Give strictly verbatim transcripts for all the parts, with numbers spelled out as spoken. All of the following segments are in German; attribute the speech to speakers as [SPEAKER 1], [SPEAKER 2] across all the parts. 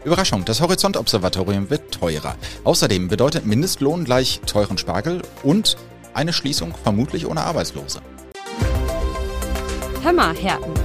[SPEAKER 1] Überraschung, das Horizont-Observatorium wird teurer. Außerdem bedeutet Mindestlohn gleich teuren Spargel und eine Schließung vermutlich ohne Arbeitslose.
[SPEAKER 2] Hör mal, Herten.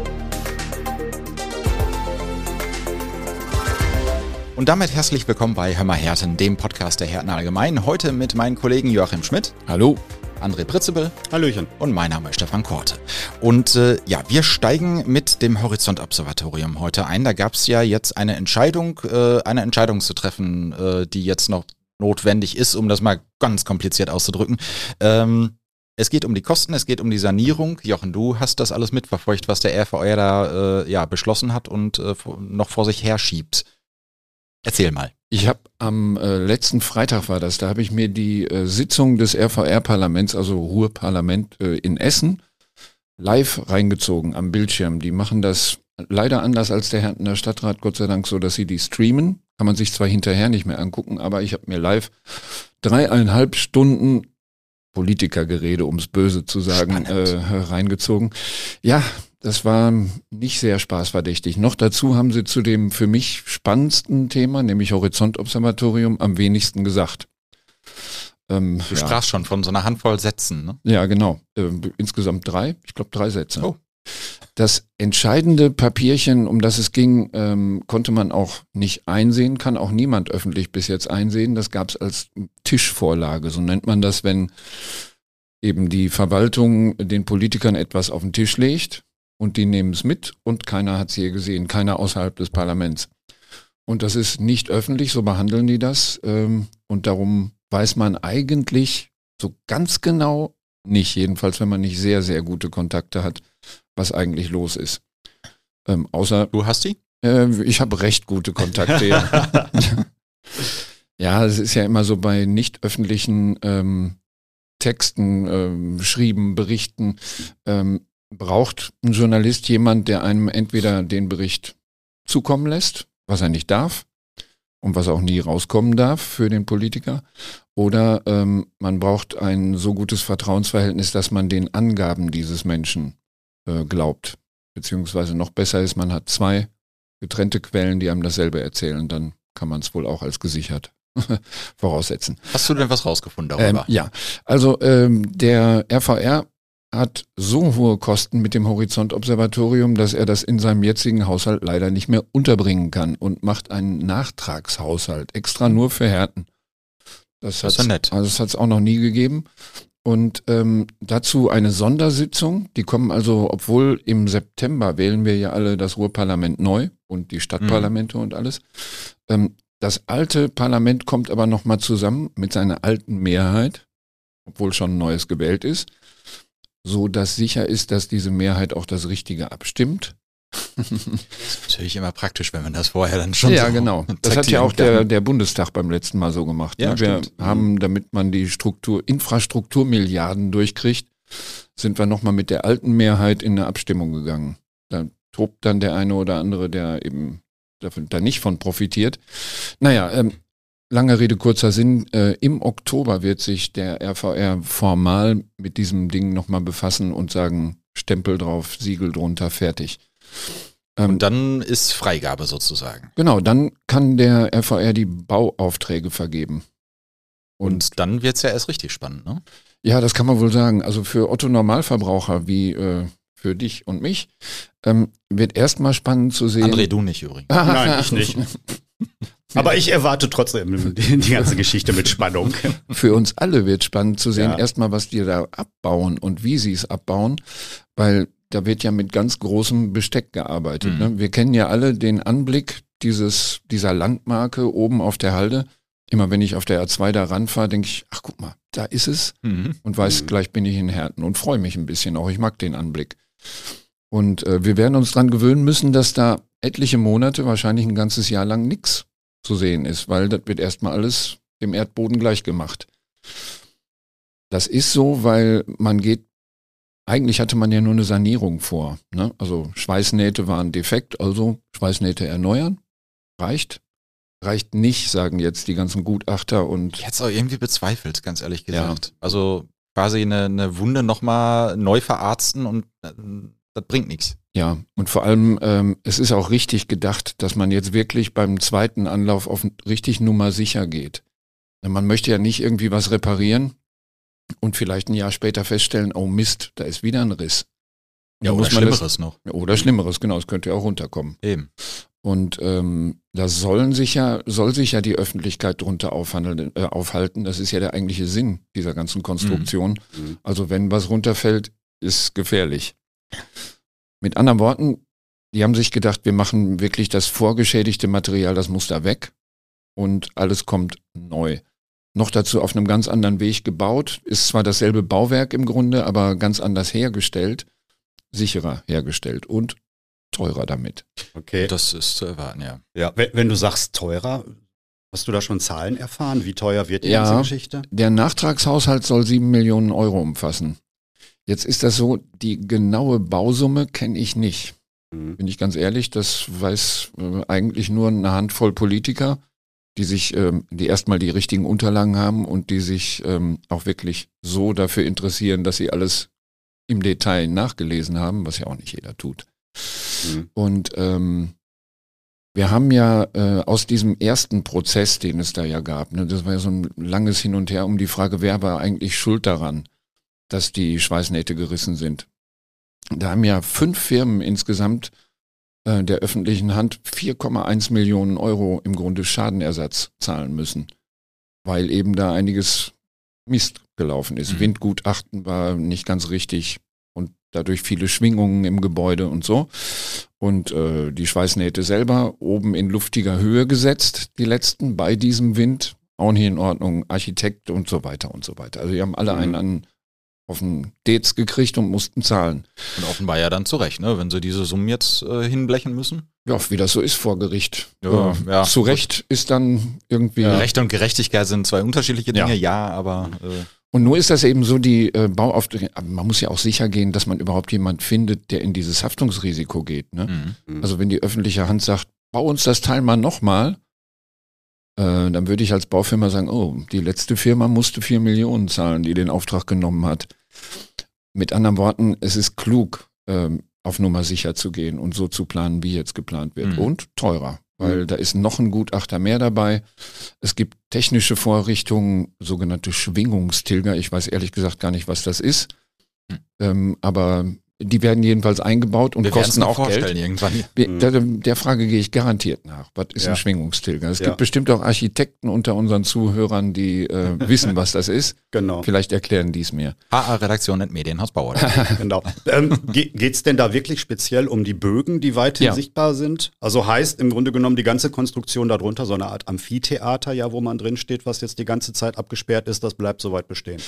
[SPEAKER 1] Und damit herzlich willkommen bei Hör mal Herten, dem Podcast der Herten allgemein. Heute mit meinen Kollegen Joachim Schmidt.
[SPEAKER 3] Hallo.
[SPEAKER 1] André Pritzebel.
[SPEAKER 3] Hallöchen.
[SPEAKER 1] Und mein Name ist Stefan Korte. Und äh, ja, wir steigen mit dem Horizont-Observatorium heute ein. Da gab es ja jetzt eine Entscheidung, äh, eine Entscheidung zu treffen, äh, die jetzt noch notwendig ist, um das mal ganz kompliziert auszudrücken. Ähm, es geht um die Kosten, es geht um die Sanierung. Jochen, du hast das alles mitverfolgt, was der R V R da äh, ja, beschlossen hat und äh, noch vor sich herschiebt. Erzähl mal.
[SPEAKER 3] Ich habe am äh, letzten Freitag war das, da habe ich mir die äh, Sitzung des R V R-Parlaments, also Ruhrparlament äh, in Essen, live reingezogen am Bildschirm. Die machen das leider anders als der Hertener Stadtrat, Gott sei Dank so, dass sie die streamen. Kann man sich zwar hinterher nicht mehr angucken, aber ich habe mir live dreieinhalb Stunden Politikergerede, um es böse zu sagen, äh, reingezogen. Ja, das war nicht sehr spaßverdächtig. Noch dazu haben sie zu dem für mich spannendsten Thema, nämlich Horizont-Observatorium, am wenigsten gesagt. Ähm,
[SPEAKER 1] du
[SPEAKER 3] ja.
[SPEAKER 1] sprachst schon von so einer Handvoll Sätzen, ne?
[SPEAKER 3] Ja, genau. Äh, insgesamt drei, ich glaube drei Sätze.
[SPEAKER 1] Oh.
[SPEAKER 3] Das entscheidende Papierchen, um das es ging, ähm, konnte man auch nicht einsehen, kann auch niemand öffentlich bis jetzt einsehen. Das gab es als Tischvorlage, so nennt man das, wenn eben die Verwaltung den Politikern etwas auf den Tisch legt und die nehmen es mit und keiner hat es je gesehen, keiner außerhalb des Parlaments. Und das ist nicht öffentlich, so behandeln die das. Ähm, und darum weiß man eigentlich so ganz genau nicht, jedenfalls wenn man nicht sehr, sehr gute Kontakte hat, was eigentlich los ist. Ähm, außer
[SPEAKER 1] du hast die?
[SPEAKER 3] Äh, ich habe recht gute Kontakte. Ja. Ja, es ist ja immer so bei nicht öffentlichen ähm, Texten, ähm, Schrieben, Berichten, ähm, braucht ein Journalist jemand, der einem entweder den Bericht zukommen lässt, was er nicht darf und was auch nie rauskommen darf für den Politiker, oder ähm, man braucht ein so gutes Vertrauensverhältnis, dass man den Angaben dieses Menschen äh, glaubt. Beziehungsweise noch besser ist, man hat zwei getrennte Quellen, die einem dasselbe erzählen, dann kann man es wohl auch als gesichert voraussetzen.
[SPEAKER 1] Hast du denn was rausgefunden darüber?
[SPEAKER 3] Ähm, ja, also ähm, der R V R hat so hohe Kosten mit dem Horizont-Observatorium, dass er das in seinem jetzigen Haushalt leider nicht mehr unterbringen kann und macht einen Nachtragshaushalt, extra nur für Herten. Das,
[SPEAKER 1] das ist ja nett.
[SPEAKER 3] Also das hat es auch noch nie gegeben. Und ähm, dazu eine Sondersitzung. Die kommen also, obwohl im September wählen wir ja alle das Ruhrparlament neu und die Stadtparlamente mhm. und alles. Ähm, das alte Parlament kommt aber nochmal zusammen mit seiner alten Mehrheit, obwohl schon ein neues gewählt ist, so dass sicher ist, dass diese Mehrheit auch das Richtige abstimmt.
[SPEAKER 1] Das ist natürlich immer praktisch, wenn man das vorher dann schon
[SPEAKER 3] ja,
[SPEAKER 1] so
[SPEAKER 3] genau. Das hat ja auch der, der Bundestag beim letzten Mal so gemacht.
[SPEAKER 1] Ja,
[SPEAKER 3] ne? Wir
[SPEAKER 1] stimmt.
[SPEAKER 3] haben, damit man die Struktur, Infrastrukturmilliarden durchkriegt, sind wir nochmal mit der alten Mehrheit in eine Abstimmung gegangen. Da tobt dann der eine oder andere, der eben da nicht von profitiert. Naja, ähm, lange Rede, kurzer Sinn. Äh, im Oktober wird sich der R V R formal mit diesem Ding nochmal befassen und sagen, Stempel drauf, Siegel drunter, fertig.
[SPEAKER 1] Und dann ist Freigabe sozusagen.
[SPEAKER 3] Genau, dann kann der R V R die Bauaufträge vergeben.
[SPEAKER 1] Und, und dann wird's ja erst richtig spannend, ne?
[SPEAKER 3] Ja, das kann man wohl sagen. Also für Otto-Normalverbraucher wie äh, für dich und mich ähm, wird erstmal spannend zu sehen.
[SPEAKER 1] André, du nicht übrigens.
[SPEAKER 4] Nein, ich nicht. Aber ich erwarte trotzdem die, die ganze Geschichte mit Spannung.
[SPEAKER 3] Für uns alle wird spannend zu sehen,
[SPEAKER 4] ja.
[SPEAKER 3] erstmal, was die da abbauen und wie sie es abbauen, weil da wird ja mit ganz großem Besteck gearbeitet. Mhm. Ne? Wir kennen ja alle den Anblick dieses, dieser Landmarke oben auf der Halde. Immer wenn ich auf der A zwei da ranfahre, denke ich, ach guck mal, da ist es. Mhm. Und weiß, mhm. gleich bin ich in Herten und freue mich ein bisschen auch. Ich mag den Anblick. Und äh, wir werden uns dran gewöhnen müssen, dass da etliche Monate, wahrscheinlich ein ganzes Jahr lang nichts zu sehen ist, weil das wird erstmal alles dem Erdboden gleich gemacht. Das ist so, weil man geht, eigentlich hatte man ja nur eine Sanierung vor. Ne? Also Schweißnähte waren defekt, also Schweißnähte erneuern. Reicht. Reicht nicht, sagen jetzt die ganzen Gutachter. Und
[SPEAKER 1] ich hätte es auch irgendwie bezweifelt, ganz ehrlich gesagt.
[SPEAKER 3] Ja.
[SPEAKER 1] Also quasi eine, eine Wunde nochmal neu verarzten und äh, das bringt nichts.
[SPEAKER 3] Ja, und vor allem, ähm, es ist auch richtig gedacht, dass man jetzt wirklich beim zweiten Anlauf auf richtig Nummer sicher geht. Man möchte ja nicht irgendwie was reparieren und vielleicht ein Jahr später feststellen, oh Mist, da ist wieder ein Riss.
[SPEAKER 1] Ja,
[SPEAKER 3] Da
[SPEAKER 1] oder
[SPEAKER 3] muss man
[SPEAKER 1] Schlimmeres
[SPEAKER 3] das,
[SPEAKER 1] noch.
[SPEAKER 3] Oder Schlimmeres, genau, es könnte ja auch runterkommen.
[SPEAKER 1] Eben.
[SPEAKER 3] Und ähm, da sollen sich ja, soll sich ja die Öffentlichkeit drunter aufhandeln, äh, aufhalten. Das ist ja der eigentliche Sinn dieser ganzen Konstruktion.
[SPEAKER 4] Mhm.
[SPEAKER 3] Also wenn was runterfällt, ist gefährlich. Mit anderen Worten, die haben sich gedacht, wir machen wirklich das vorgeschädigte Material, das muss da weg und alles kommt neu. Noch dazu auf einem ganz anderen Weg gebaut, ist zwar dasselbe Bauwerk im Grunde, aber ganz anders hergestellt, sicherer hergestellt und teurer damit.
[SPEAKER 4] Okay.
[SPEAKER 1] Das ist zu erwarten, ja.
[SPEAKER 4] Ja, wenn, wenn du sagst teurer, hast du da schon Zahlen erfahren? Wie teuer wird die
[SPEAKER 3] Ja.
[SPEAKER 4] ganze Geschichte?
[SPEAKER 3] Der Nachtragshaushalt soll sieben Millionen Euro umfassen. Jetzt ist das so, die genaue Bausumme kenne ich nicht.
[SPEAKER 4] Mhm.
[SPEAKER 3] Bin ich ganz ehrlich, das weiß äh, eigentlich nur eine Handvoll Politiker, die sich, ähm, die erstmal die richtigen Unterlagen haben und die sich ähm, auch wirklich so dafür interessieren, dass sie alles im Detail nachgelesen haben, was ja auch nicht jeder tut.
[SPEAKER 4] Mhm.
[SPEAKER 3] Und ähm, wir haben ja äh, aus diesem ersten Prozess, den es da ja gab, ne, das war ja so ein langes Hin und Her um die Frage, wer war eigentlich schuld daran, dass die Schweißnähte gerissen sind. Da haben ja fünf Firmen insgesamt äh, der öffentlichen Hand vier Komma eins Millionen Euro im Grunde Schadenersatz zahlen müssen, weil eben da einiges Mist gelaufen ist.
[SPEAKER 1] Mhm.
[SPEAKER 3] Windgutachten war nicht ganz richtig und dadurch viele Schwingungen im Gebäude und so. Und äh, die Schweißnähte selber oben in luftiger Höhe gesetzt, die letzten, bei diesem Wind, auch nicht in Ordnung, Architekt und so weiter und so weiter. Also die haben alle
[SPEAKER 4] Mhm.
[SPEAKER 3] einen an auf den Dez gekriegt und mussten zahlen.
[SPEAKER 1] Und offenbar ja dann zurecht, ne? Wenn sie diese Summen jetzt äh, hinblechen müssen.
[SPEAKER 3] Ja, wie das so ist vor Gericht.
[SPEAKER 1] Ja,
[SPEAKER 3] äh,
[SPEAKER 1] ja,
[SPEAKER 3] zu Recht ist dann irgendwie...
[SPEAKER 1] Ja. Recht und Gerechtigkeit sind zwei unterschiedliche Dinge, ja,
[SPEAKER 4] Ja.
[SPEAKER 1] aber äh,
[SPEAKER 3] Und nur ist das eben so, die äh, Bauaufträge, aber man muss ja auch sicher gehen, dass man überhaupt jemand findet, der in dieses Haftungsrisiko geht. Ne?
[SPEAKER 1] mhm.
[SPEAKER 3] Also wenn die öffentliche Hand sagt, bau uns das Teil mal nochmal, äh, dann würde ich als Baufirma sagen, oh, die letzte Firma musste vier Millionen zahlen, die den Auftrag genommen hat. Mit anderen Worten, es ist klug, ähm, auf Nummer sicher zu gehen und so zu planen, wie jetzt geplant wird.
[SPEAKER 1] Mhm.
[SPEAKER 3] Und teurer, weil
[SPEAKER 4] Mhm.
[SPEAKER 3] da ist noch ein Gutachter mehr dabei. Es gibt technische Vorrichtungen, sogenannte Schwingungstilger. Ich weiß ehrlich gesagt gar nicht, was das ist.
[SPEAKER 1] Mhm.
[SPEAKER 3] Ähm, aber die werden jedenfalls eingebaut und
[SPEAKER 1] wir werden es
[SPEAKER 3] kosten
[SPEAKER 1] noch
[SPEAKER 3] auch
[SPEAKER 1] vorstellen
[SPEAKER 3] Geld.
[SPEAKER 1] irgendwann.
[SPEAKER 3] Wir-
[SPEAKER 4] Mhm.
[SPEAKER 3] Der, der Frage gehe ich garantiert nach. Was ist
[SPEAKER 4] Ja.
[SPEAKER 3] ein Schwingungstilger? Es
[SPEAKER 4] Ja.
[SPEAKER 3] gibt bestimmt auch Architekten unter unseren Zuhörern, die äh, wissen, was das ist.
[SPEAKER 4] Genau.
[SPEAKER 3] Vielleicht erklären die es mir.
[SPEAKER 1] H A-Redaktion und Medienhaus Bauer.
[SPEAKER 4] Genau. Ähm, ge- geht's denn da wirklich speziell um die Bögen, die weithin
[SPEAKER 3] Ja.
[SPEAKER 4] sichtbar sind? Also heißt im Grunde genommen die ganze Konstruktion darunter so eine Art Amphitheater, ja, wo man drin steht, was jetzt die ganze Zeit abgesperrt ist, das bleibt soweit bestehen.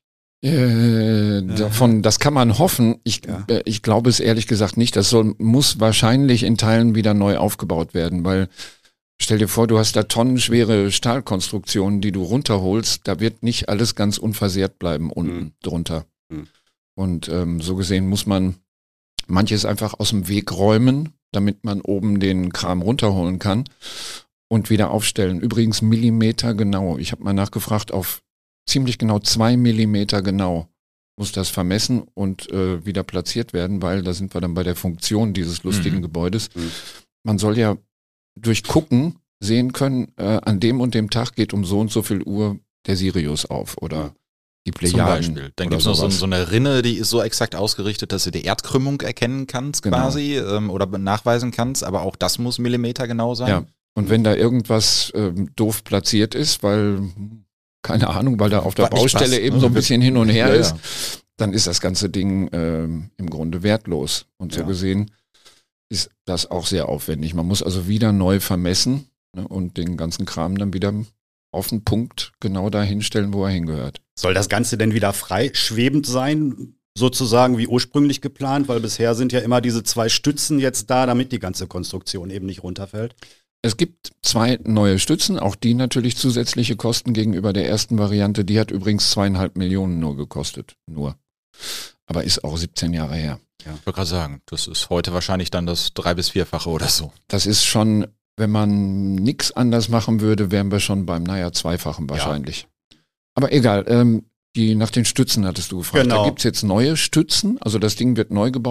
[SPEAKER 3] Äh, davon, das kann man hoffen. Ich,
[SPEAKER 4] Ja.
[SPEAKER 3] äh, ich glaube es ehrlich gesagt nicht. Das soll, muss wahrscheinlich in Teilen wieder neu aufgebaut werden, weil stell dir vor, du hast da tonnenschwere Stahlkonstruktionen, die du runterholst. Da wird nicht alles ganz unversehrt bleiben unten
[SPEAKER 4] Mhm.
[SPEAKER 3] drunter.
[SPEAKER 4] Mhm.
[SPEAKER 3] Und ähm, so gesehen muss man manches einfach aus dem Weg räumen, damit man oben den Kram runterholen kann und wieder aufstellen. Übrigens Millimeter genau. Ich habe mal nachgefragt, auf ziemlich genau zwei Millimeter genau muss das vermessen und äh, wieder platziert werden, weil da sind wir dann bei der Funktion dieses lustigen
[SPEAKER 1] Mhm.
[SPEAKER 3] Gebäudes.
[SPEAKER 4] Mhm.
[SPEAKER 3] Man soll ja durch Gucken sehen können, äh, an dem und dem Tag geht um so und so viel Uhr der Sirius auf oder die
[SPEAKER 1] Zum
[SPEAKER 3] Plejaden.
[SPEAKER 1] Beispiel. Dann
[SPEAKER 3] oder
[SPEAKER 1] gibt es noch so,
[SPEAKER 3] sowas.
[SPEAKER 1] so eine Rinne, die ist so exakt ausgerichtet, dass du die Erdkrümmung erkennen kannst
[SPEAKER 3] Genau.
[SPEAKER 1] quasi ähm, oder nachweisen kannst, aber auch das muss Millimeter genau sein.
[SPEAKER 3] Ja. Und wenn da irgendwas ähm, doof platziert ist, weil, keine Ahnung, weil da auf der
[SPEAKER 1] Was nicht
[SPEAKER 3] Baustelle
[SPEAKER 1] passt,
[SPEAKER 3] eben
[SPEAKER 1] ne?
[SPEAKER 3] so ein bisschen hin und her
[SPEAKER 1] Ja,
[SPEAKER 3] ist,
[SPEAKER 1] ja.
[SPEAKER 3] dann ist das ganze Ding ähm, im Grunde wertlos. Und so
[SPEAKER 4] Ja.
[SPEAKER 3] gesehen ist das auch sehr aufwendig. Man muss also wieder neu vermessen, ne, und den ganzen Kram dann wieder auf den Punkt genau da hinstellen, wo er hingehört.
[SPEAKER 4] Soll das Ganze denn wieder frei schwebend sein, sozusagen wie ursprünglich geplant? Weil bisher sind ja immer diese zwei Stützen jetzt da, damit die ganze Konstruktion eben nicht runterfällt.
[SPEAKER 3] Es gibt zwei neue Stützen, auch die natürlich zusätzliche Kosten gegenüber der ersten Variante. Die hat übrigens zweieinhalb Millionen nur gekostet. Nur. Aber ist auch siebzehn Jahre her.
[SPEAKER 1] Ich wollte gerade sagen, das ist heute wahrscheinlich dann das drei- bis vierfache oder so.
[SPEAKER 3] Das ist schon, wenn man nichts anders machen würde, wären wir schon beim, naja, Zweifachen wahrscheinlich. Aber egal, ähm, die, nach den Stützen hattest du gefragt.
[SPEAKER 4] Genau.
[SPEAKER 3] Da gibt's jetzt neue Stützen, also das Ding wird neu gebaut.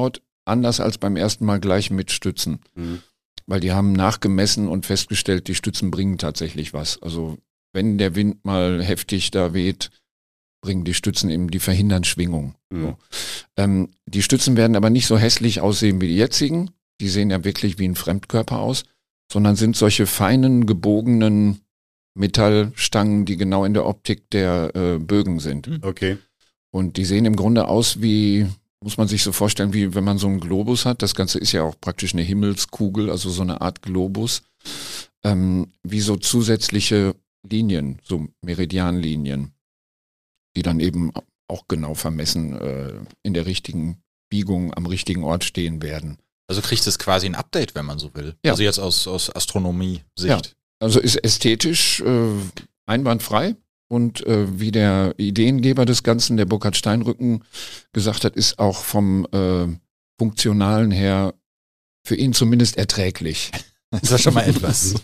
[SPEAKER 3] anders als beim ersten Mal gleich mit Stützen. Mhm. Weil die haben nachgemessen und festgestellt, die Stützen bringen tatsächlich was. Also wenn der Wind mal heftig da weht, bringen die Stützen eben, die verhindern Schwingung. Mhm. So. Ähm, die Stützen werden aber nicht so hässlich aussehen wie die jetzigen. Die sehen ja wirklich wie ein Fremdkörper aus, sondern sind solche feinen, gebogenen Metallstangen, die genau in der Optik der äh, Bögen sind.
[SPEAKER 4] Okay.
[SPEAKER 3] Und die sehen im Grunde aus wie, muss man sich so vorstellen, wie wenn man so einen Globus hat. Das Ganze ist ja auch praktisch eine Himmelskugel, also so eine Art Globus. Ähm, wie so zusätzliche Linien, so Meridianlinien, die dann eben auch genau vermessen äh, in der richtigen Biegung am richtigen Ort stehen werden.
[SPEAKER 1] Also kriegt es quasi ein Update, wenn man so will.
[SPEAKER 3] Ja.
[SPEAKER 1] Also jetzt aus, aus Astronomie-Sicht.
[SPEAKER 3] Ja. Also ist ästhetisch äh, einwandfrei und äh, wie der Ideengeber des Ganzen, der Burkhard Steinrücken, gesagt hat, ist auch vom äh, Funktionalen her für ihn zumindest erträglich.
[SPEAKER 1] Das ist ja schon mal etwas.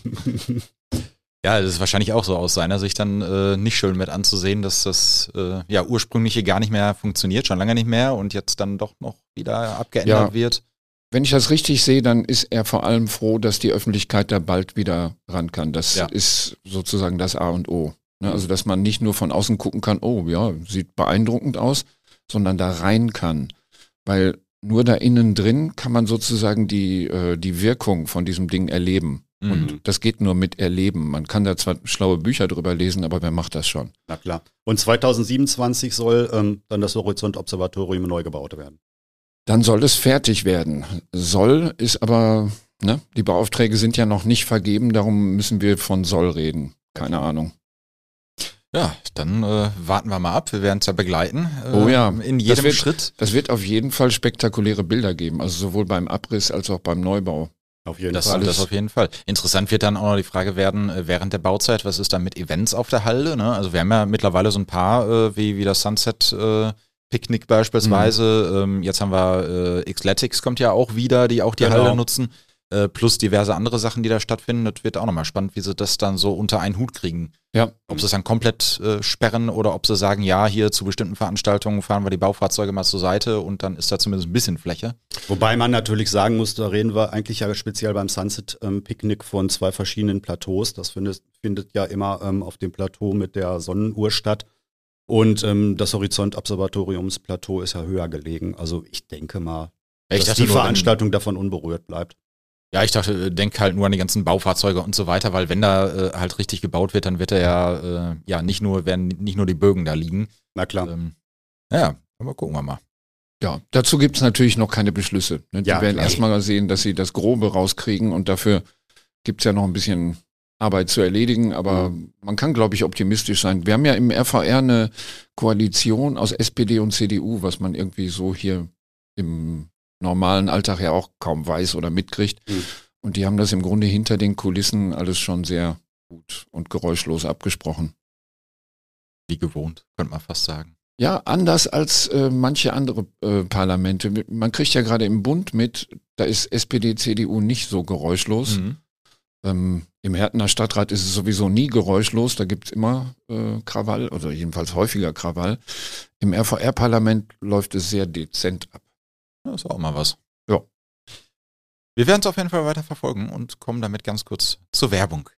[SPEAKER 1] Ja, das ist wahrscheinlich auch so aus seiner Sicht dann äh, nicht schön mit anzusehen, dass das äh, ja ursprüngliche gar nicht mehr funktioniert, schon lange nicht mehr und jetzt dann doch noch wieder abgeändert
[SPEAKER 3] ja.
[SPEAKER 1] wird.
[SPEAKER 3] Wenn ich das richtig sehe, dann ist er vor allem froh, dass die Öffentlichkeit da bald wieder ran kann. Das ja. ist sozusagen das A und O. Ne? Also, dass man nicht nur von außen gucken kann, oh ja, sieht beeindruckend aus, sondern da rein kann. Weil nur da innen drin kann man sozusagen die, äh, die Wirkung von diesem Ding erleben. Mhm. Und das geht nur mit Erleben. Man kann da zwar schlaue Bücher drüber lesen, aber wer macht das schon?
[SPEAKER 4] Na klar. Und zweitausendsiebenundzwanzig soll ähm, dann das Horizont-Observatorium neu gebaut werden.
[SPEAKER 3] Dann soll es fertig werden. Soll ist aber, ne, die Beaufträge sind ja noch nicht vergeben, darum müssen wir von soll reden. Keine Ahnung.
[SPEAKER 1] Ja, dann äh, warten wir mal ab. Wir werden es ja begleiten. Äh,
[SPEAKER 3] oh ja.
[SPEAKER 1] In jedem
[SPEAKER 3] das wird,
[SPEAKER 1] Schritt.
[SPEAKER 3] Das wird auf jeden Fall spektakuläre Bilder geben. Also sowohl beim Abriss als auch beim Neubau.
[SPEAKER 4] Auf jeden
[SPEAKER 1] das,
[SPEAKER 4] Fall.
[SPEAKER 1] Das auf jeden Fall. Interessant wird dann auch noch die Frage werden, während der Bauzeit, was ist da mit Events auf der Halde? Ne? Also wir haben ja mittlerweile so ein paar, äh, wie, wie das Sunset äh, Picknick beispielsweise. Mhm. Ähm, jetzt haben wir äh, Xletics kommt ja auch wieder, die auch die
[SPEAKER 4] genau.
[SPEAKER 1] Halde nutzen. Äh, plus diverse andere Sachen, die da stattfinden. Das wird auch nochmal spannend, wie sie das dann so unter einen Hut kriegen.
[SPEAKER 3] Ja.
[SPEAKER 1] Ob sie es dann komplett äh, sperren oder ob sie sagen, ja, hier zu bestimmten Veranstaltungen fahren wir die Baufahrzeuge mal zur Seite und dann ist da zumindest ein bisschen Fläche.
[SPEAKER 4] Wobei man natürlich sagen muss, da reden wir eigentlich ja speziell beim Sunset ähm, Picknick von zwei verschiedenen Plateaus. Das findet, findet ja immer ähm, auf dem Plateau mit der Sonnenuhr statt. Und ähm, das Horizont-Observatoriumsplateau ist ja höher gelegen. Also ich denke mal,
[SPEAKER 1] ich
[SPEAKER 4] dass
[SPEAKER 1] dachte
[SPEAKER 4] die
[SPEAKER 1] nur,
[SPEAKER 4] Veranstaltung wenn, davon unberührt bleibt.
[SPEAKER 1] Ja, ich dachte, denk halt nur an die ganzen Baufahrzeuge und so weiter, weil wenn da äh, halt richtig gebaut wird, dann wird da ja, äh, ja nicht nur, werden nicht nur die Bögen da liegen.
[SPEAKER 4] Na klar.
[SPEAKER 1] Ähm, ja, aber gucken wir mal.
[SPEAKER 3] Ja, dazu gibt es natürlich noch keine Beschlüsse. Ne? Die
[SPEAKER 4] ja,
[SPEAKER 3] werden
[SPEAKER 4] klar.
[SPEAKER 3] erstmal sehen, dass sie das Grobe rauskriegen und dafür gibt es ja noch ein bisschen Arbeit zu erledigen, aber mhm. man kann, glaube ich, optimistisch sein. Wir haben ja im R V R eine Koalition aus S P D und C D U, was man irgendwie so hier im normalen Alltag ja auch kaum weiß oder mitkriegt. Mhm. Und die haben das im Grunde hinter den Kulissen alles schon sehr gut und geräuschlos abgesprochen.
[SPEAKER 1] Wie gewohnt, könnte man fast sagen.
[SPEAKER 3] Ja, anders als äh, manche andere äh, Parlamente. Man kriegt ja gerade im Bund mit, da ist S P D, C D U nicht so geräuschlos. Mhm. Ähm, im Hertener Stadtrat ist es sowieso nie geräuschlos, da gibt es immer äh, Krawall, oder jedenfalls häufiger Krawall. Im R V R-Parlament läuft es sehr dezent ab.
[SPEAKER 1] Das ist auch mal was.
[SPEAKER 3] Ja.
[SPEAKER 1] Wir werden es auf jeden Fall weiter verfolgen und kommen damit ganz kurz zur Werbung.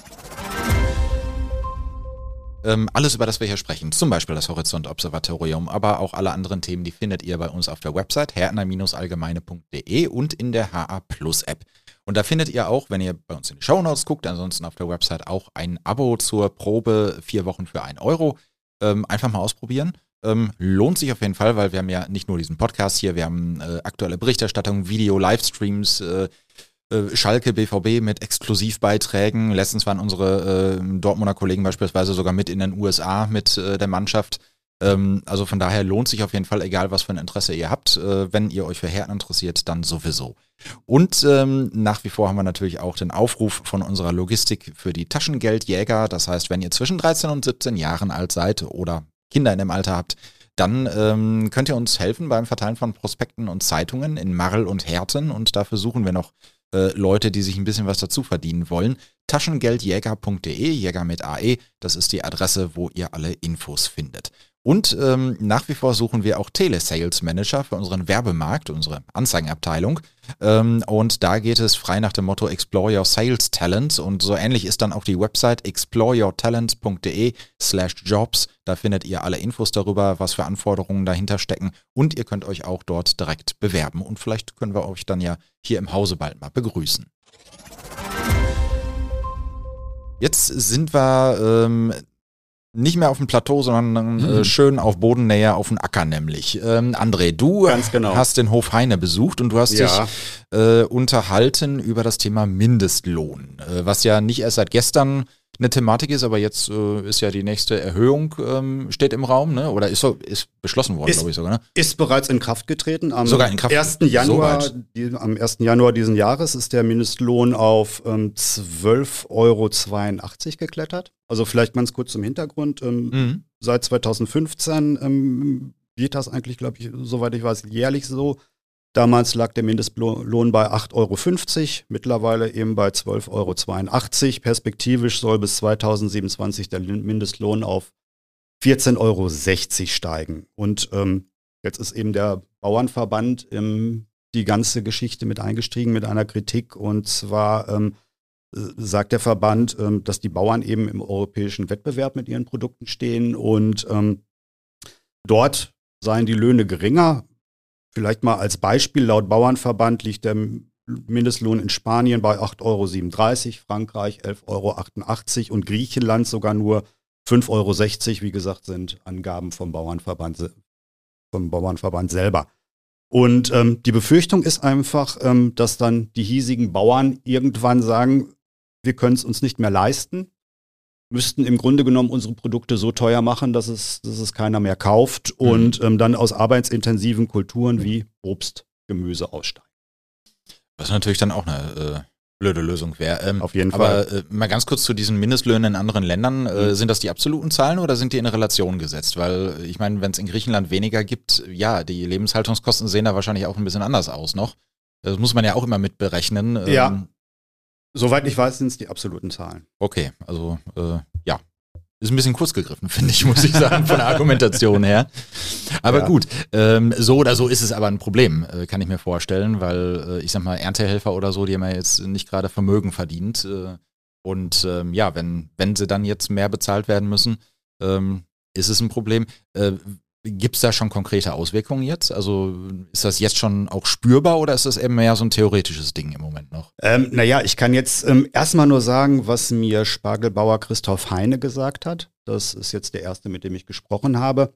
[SPEAKER 1] Ähm, alles, über das wir hier sprechen, zum Beispiel das Horizont-Observatorium, aber auch alle anderen Themen, die findet ihr bei uns auf der Website hertner allgemeine punkt de und in der H A Plus App. Und da findet ihr auch, wenn ihr bei uns in die Shownotes guckt, ansonsten auf der Website auch ein Abo zur Probe, vier Wochen für ein Euro. Ähm, einfach mal ausprobieren. Ähm, lohnt sich auf jeden Fall, weil wir haben ja nicht nur diesen Podcast hier, wir haben äh, aktuelle Berichterstattung, Video, Livestreams, äh, äh, Schalke, B V B mit Exklusivbeiträgen. Letztens waren unsere äh, Dortmunder Kollegen beispielsweise sogar mit in den U S A mit äh, der Mannschaft. Ähm, also von daher lohnt sich auf jeden Fall, egal was für ein Interesse ihr habt. Äh, wenn ihr euch für Herten interessiert, dann sowieso. Und ähm, nach wie vor haben wir natürlich auch den Aufruf von unserer Logistik für die Taschengeldjäger. Das heißt, wenn ihr zwischen dreizehn und siebzehn Jahren alt seid oder Kinder in dem Alter habt, dann ähm, könnt ihr uns helfen beim Verteilen von Prospekten und Zeitungen in Marl und Herten. Und dafür suchen wir noch äh, Leute, die sich ein bisschen was dazu verdienen wollen. taschengeldjäger punkt de, Jäger mit A E, das ist die Adresse, wo ihr alle Infos findet. Und ähm, nach wie vor suchen wir auch Telesales-Manager für unseren Werbemarkt, unsere Anzeigenabteilung. Ähm, und da geht es frei nach dem Motto Explore Your Sales Talent. Und so ähnlich ist dann auch die Website exploreyourtalent.de slash jobs. Da findet ihr alle Infos darüber, was für Anforderungen dahinter stecken. Und ihr könnt euch auch dort direkt bewerben. Und vielleicht können wir euch dann ja hier im Hause bald mal begrüßen. Jetzt sind wir ähm, nicht mehr auf dem Plateau, sondern äh, mhm. schön auf Bodennähe, auf dem Acker nämlich. Ähm, André, du
[SPEAKER 4] Ganz genau.
[SPEAKER 1] hast den Hof Heine besucht und du hast
[SPEAKER 4] ja.
[SPEAKER 1] dich äh, unterhalten über das Thema Mindestlohn, äh, was ja nicht erst seit gestern eine Thematik ist, aber jetzt äh, ist ja die nächste Erhöhung, ähm, steht im Raum, ne? Oder ist so ist beschlossen worden, glaube ich sogar, ne?
[SPEAKER 4] Ist bereits in Kraft getreten. Am
[SPEAKER 1] sogar in Kraft.
[SPEAKER 4] ersten Januar, die, am ersten Januar diesen Jahres ist der Mindestlohn auf ähm, zwölf Euro zweiundachtzig geklettert. Also vielleicht ganz kurz zum Hintergrund. Ähm, mhm. Seit zweitausendfünfzehn ähm, geht das eigentlich, glaube ich, soweit ich weiß, jährlich so. Damals lag der Mindestlohn bei acht Euro fünfzig, mittlerweile eben bei zwölf Euro zweiundachtzig. Perspektivisch soll bis zweitausendsiebenundzwanzig der Mindestlohn auf vierzehn Euro sechzig steigen. Und ähm, jetzt ist eben der Bauernverband in die ganze Geschichte mit eingestiegen mit einer Kritik. Und zwar ähm, sagt der Verband, ähm, dass die Bauern eben im europäischen Wettbewerb mit ihren Produkten stehen und ähm, dort seien die Löhne geringer. Vielleicht mal als Beispiel, laut Bauernverband liegt der Mindestlohn in Spanien bei acht Euro siebenunddreißig, Frankreich elf Euro achtundachtzig und Griechenland sogar nur fünf Euro sechzig. Wie gesagt, sind Angaben vom Bauernverband, vom Bauernverband selber. Und ähm, die Befürchtung ist einfach, ähm, dass dann die hiesigen Bauern irgendwann sagen, wir können es uns nicht mehr leisten, müssten im Grunde genommen unsere Produkte so teuer machen, dass es, dass es keiner mehr kauft und mhm. ähm, dann aus arbeitsintensiven Kulturen wie Obst, Gemüse aussteigen.
[SPEAKER 1] Was natürlich dann auch eine äh, blöde Lösung wäre. Ähm,
[SPEAKER 4] Auf jeden
[SPEAKER 1] aber,
[SPEAKER 4] Fall.
[SPEAKER 1] Aber äh, mal ganz kurz zu diesen Mindestlöhnen in anderen Ländern. Äh,
[SPEAKER 4] mhm.
[SPEAKER 1] Sind das die absoluten Zahlen oder sind die in Relation gesetzt? Weil ich meine, wenn es in Griechenland weniger gibt, ja, die Lebenshaltungskosten sehen da wahrscheinlich auch ein bisschen anders aus noch. Das muss man ja auch immer mit berechnen. Ähm,
[SPEAKER 4] ja. Soweit ich weiß, sind es die absoluten Zahlen.
[SPEAKER 1] Okay, also äh, ja, ist ein bisschen kurz gegriffen, finde ich, muss ich sagen, von der Argumentation her. Aber ja. gut, ähm, so oder so ist es aber ein Problem, äh, kann ich mir vorstellen, weil äh, ich sag mal, Erntehelfer oder so, die haben ja jetzt nicht gerade Vermögen verdient. Äh, und ähm, ja, wenn, wenn sie dann jetzt mehr bezahlt werden müssen, ähm, ist es ein Problem. Äh, Gibt es da schon konkrete Auswirkungen jetzt? Also ist das jetzt schon auch spürbar oder ist das eben mehr so ein theoretisches Ding im Moment noch?
[SPEAKER 4] Ähm, naja, ich kann jetzt ähm, erstmal nur sagen, was mir Spargelbauer Christoph Heine gesagt hat. Das ist jetzt der erste, mit dem ich gesprochen habe.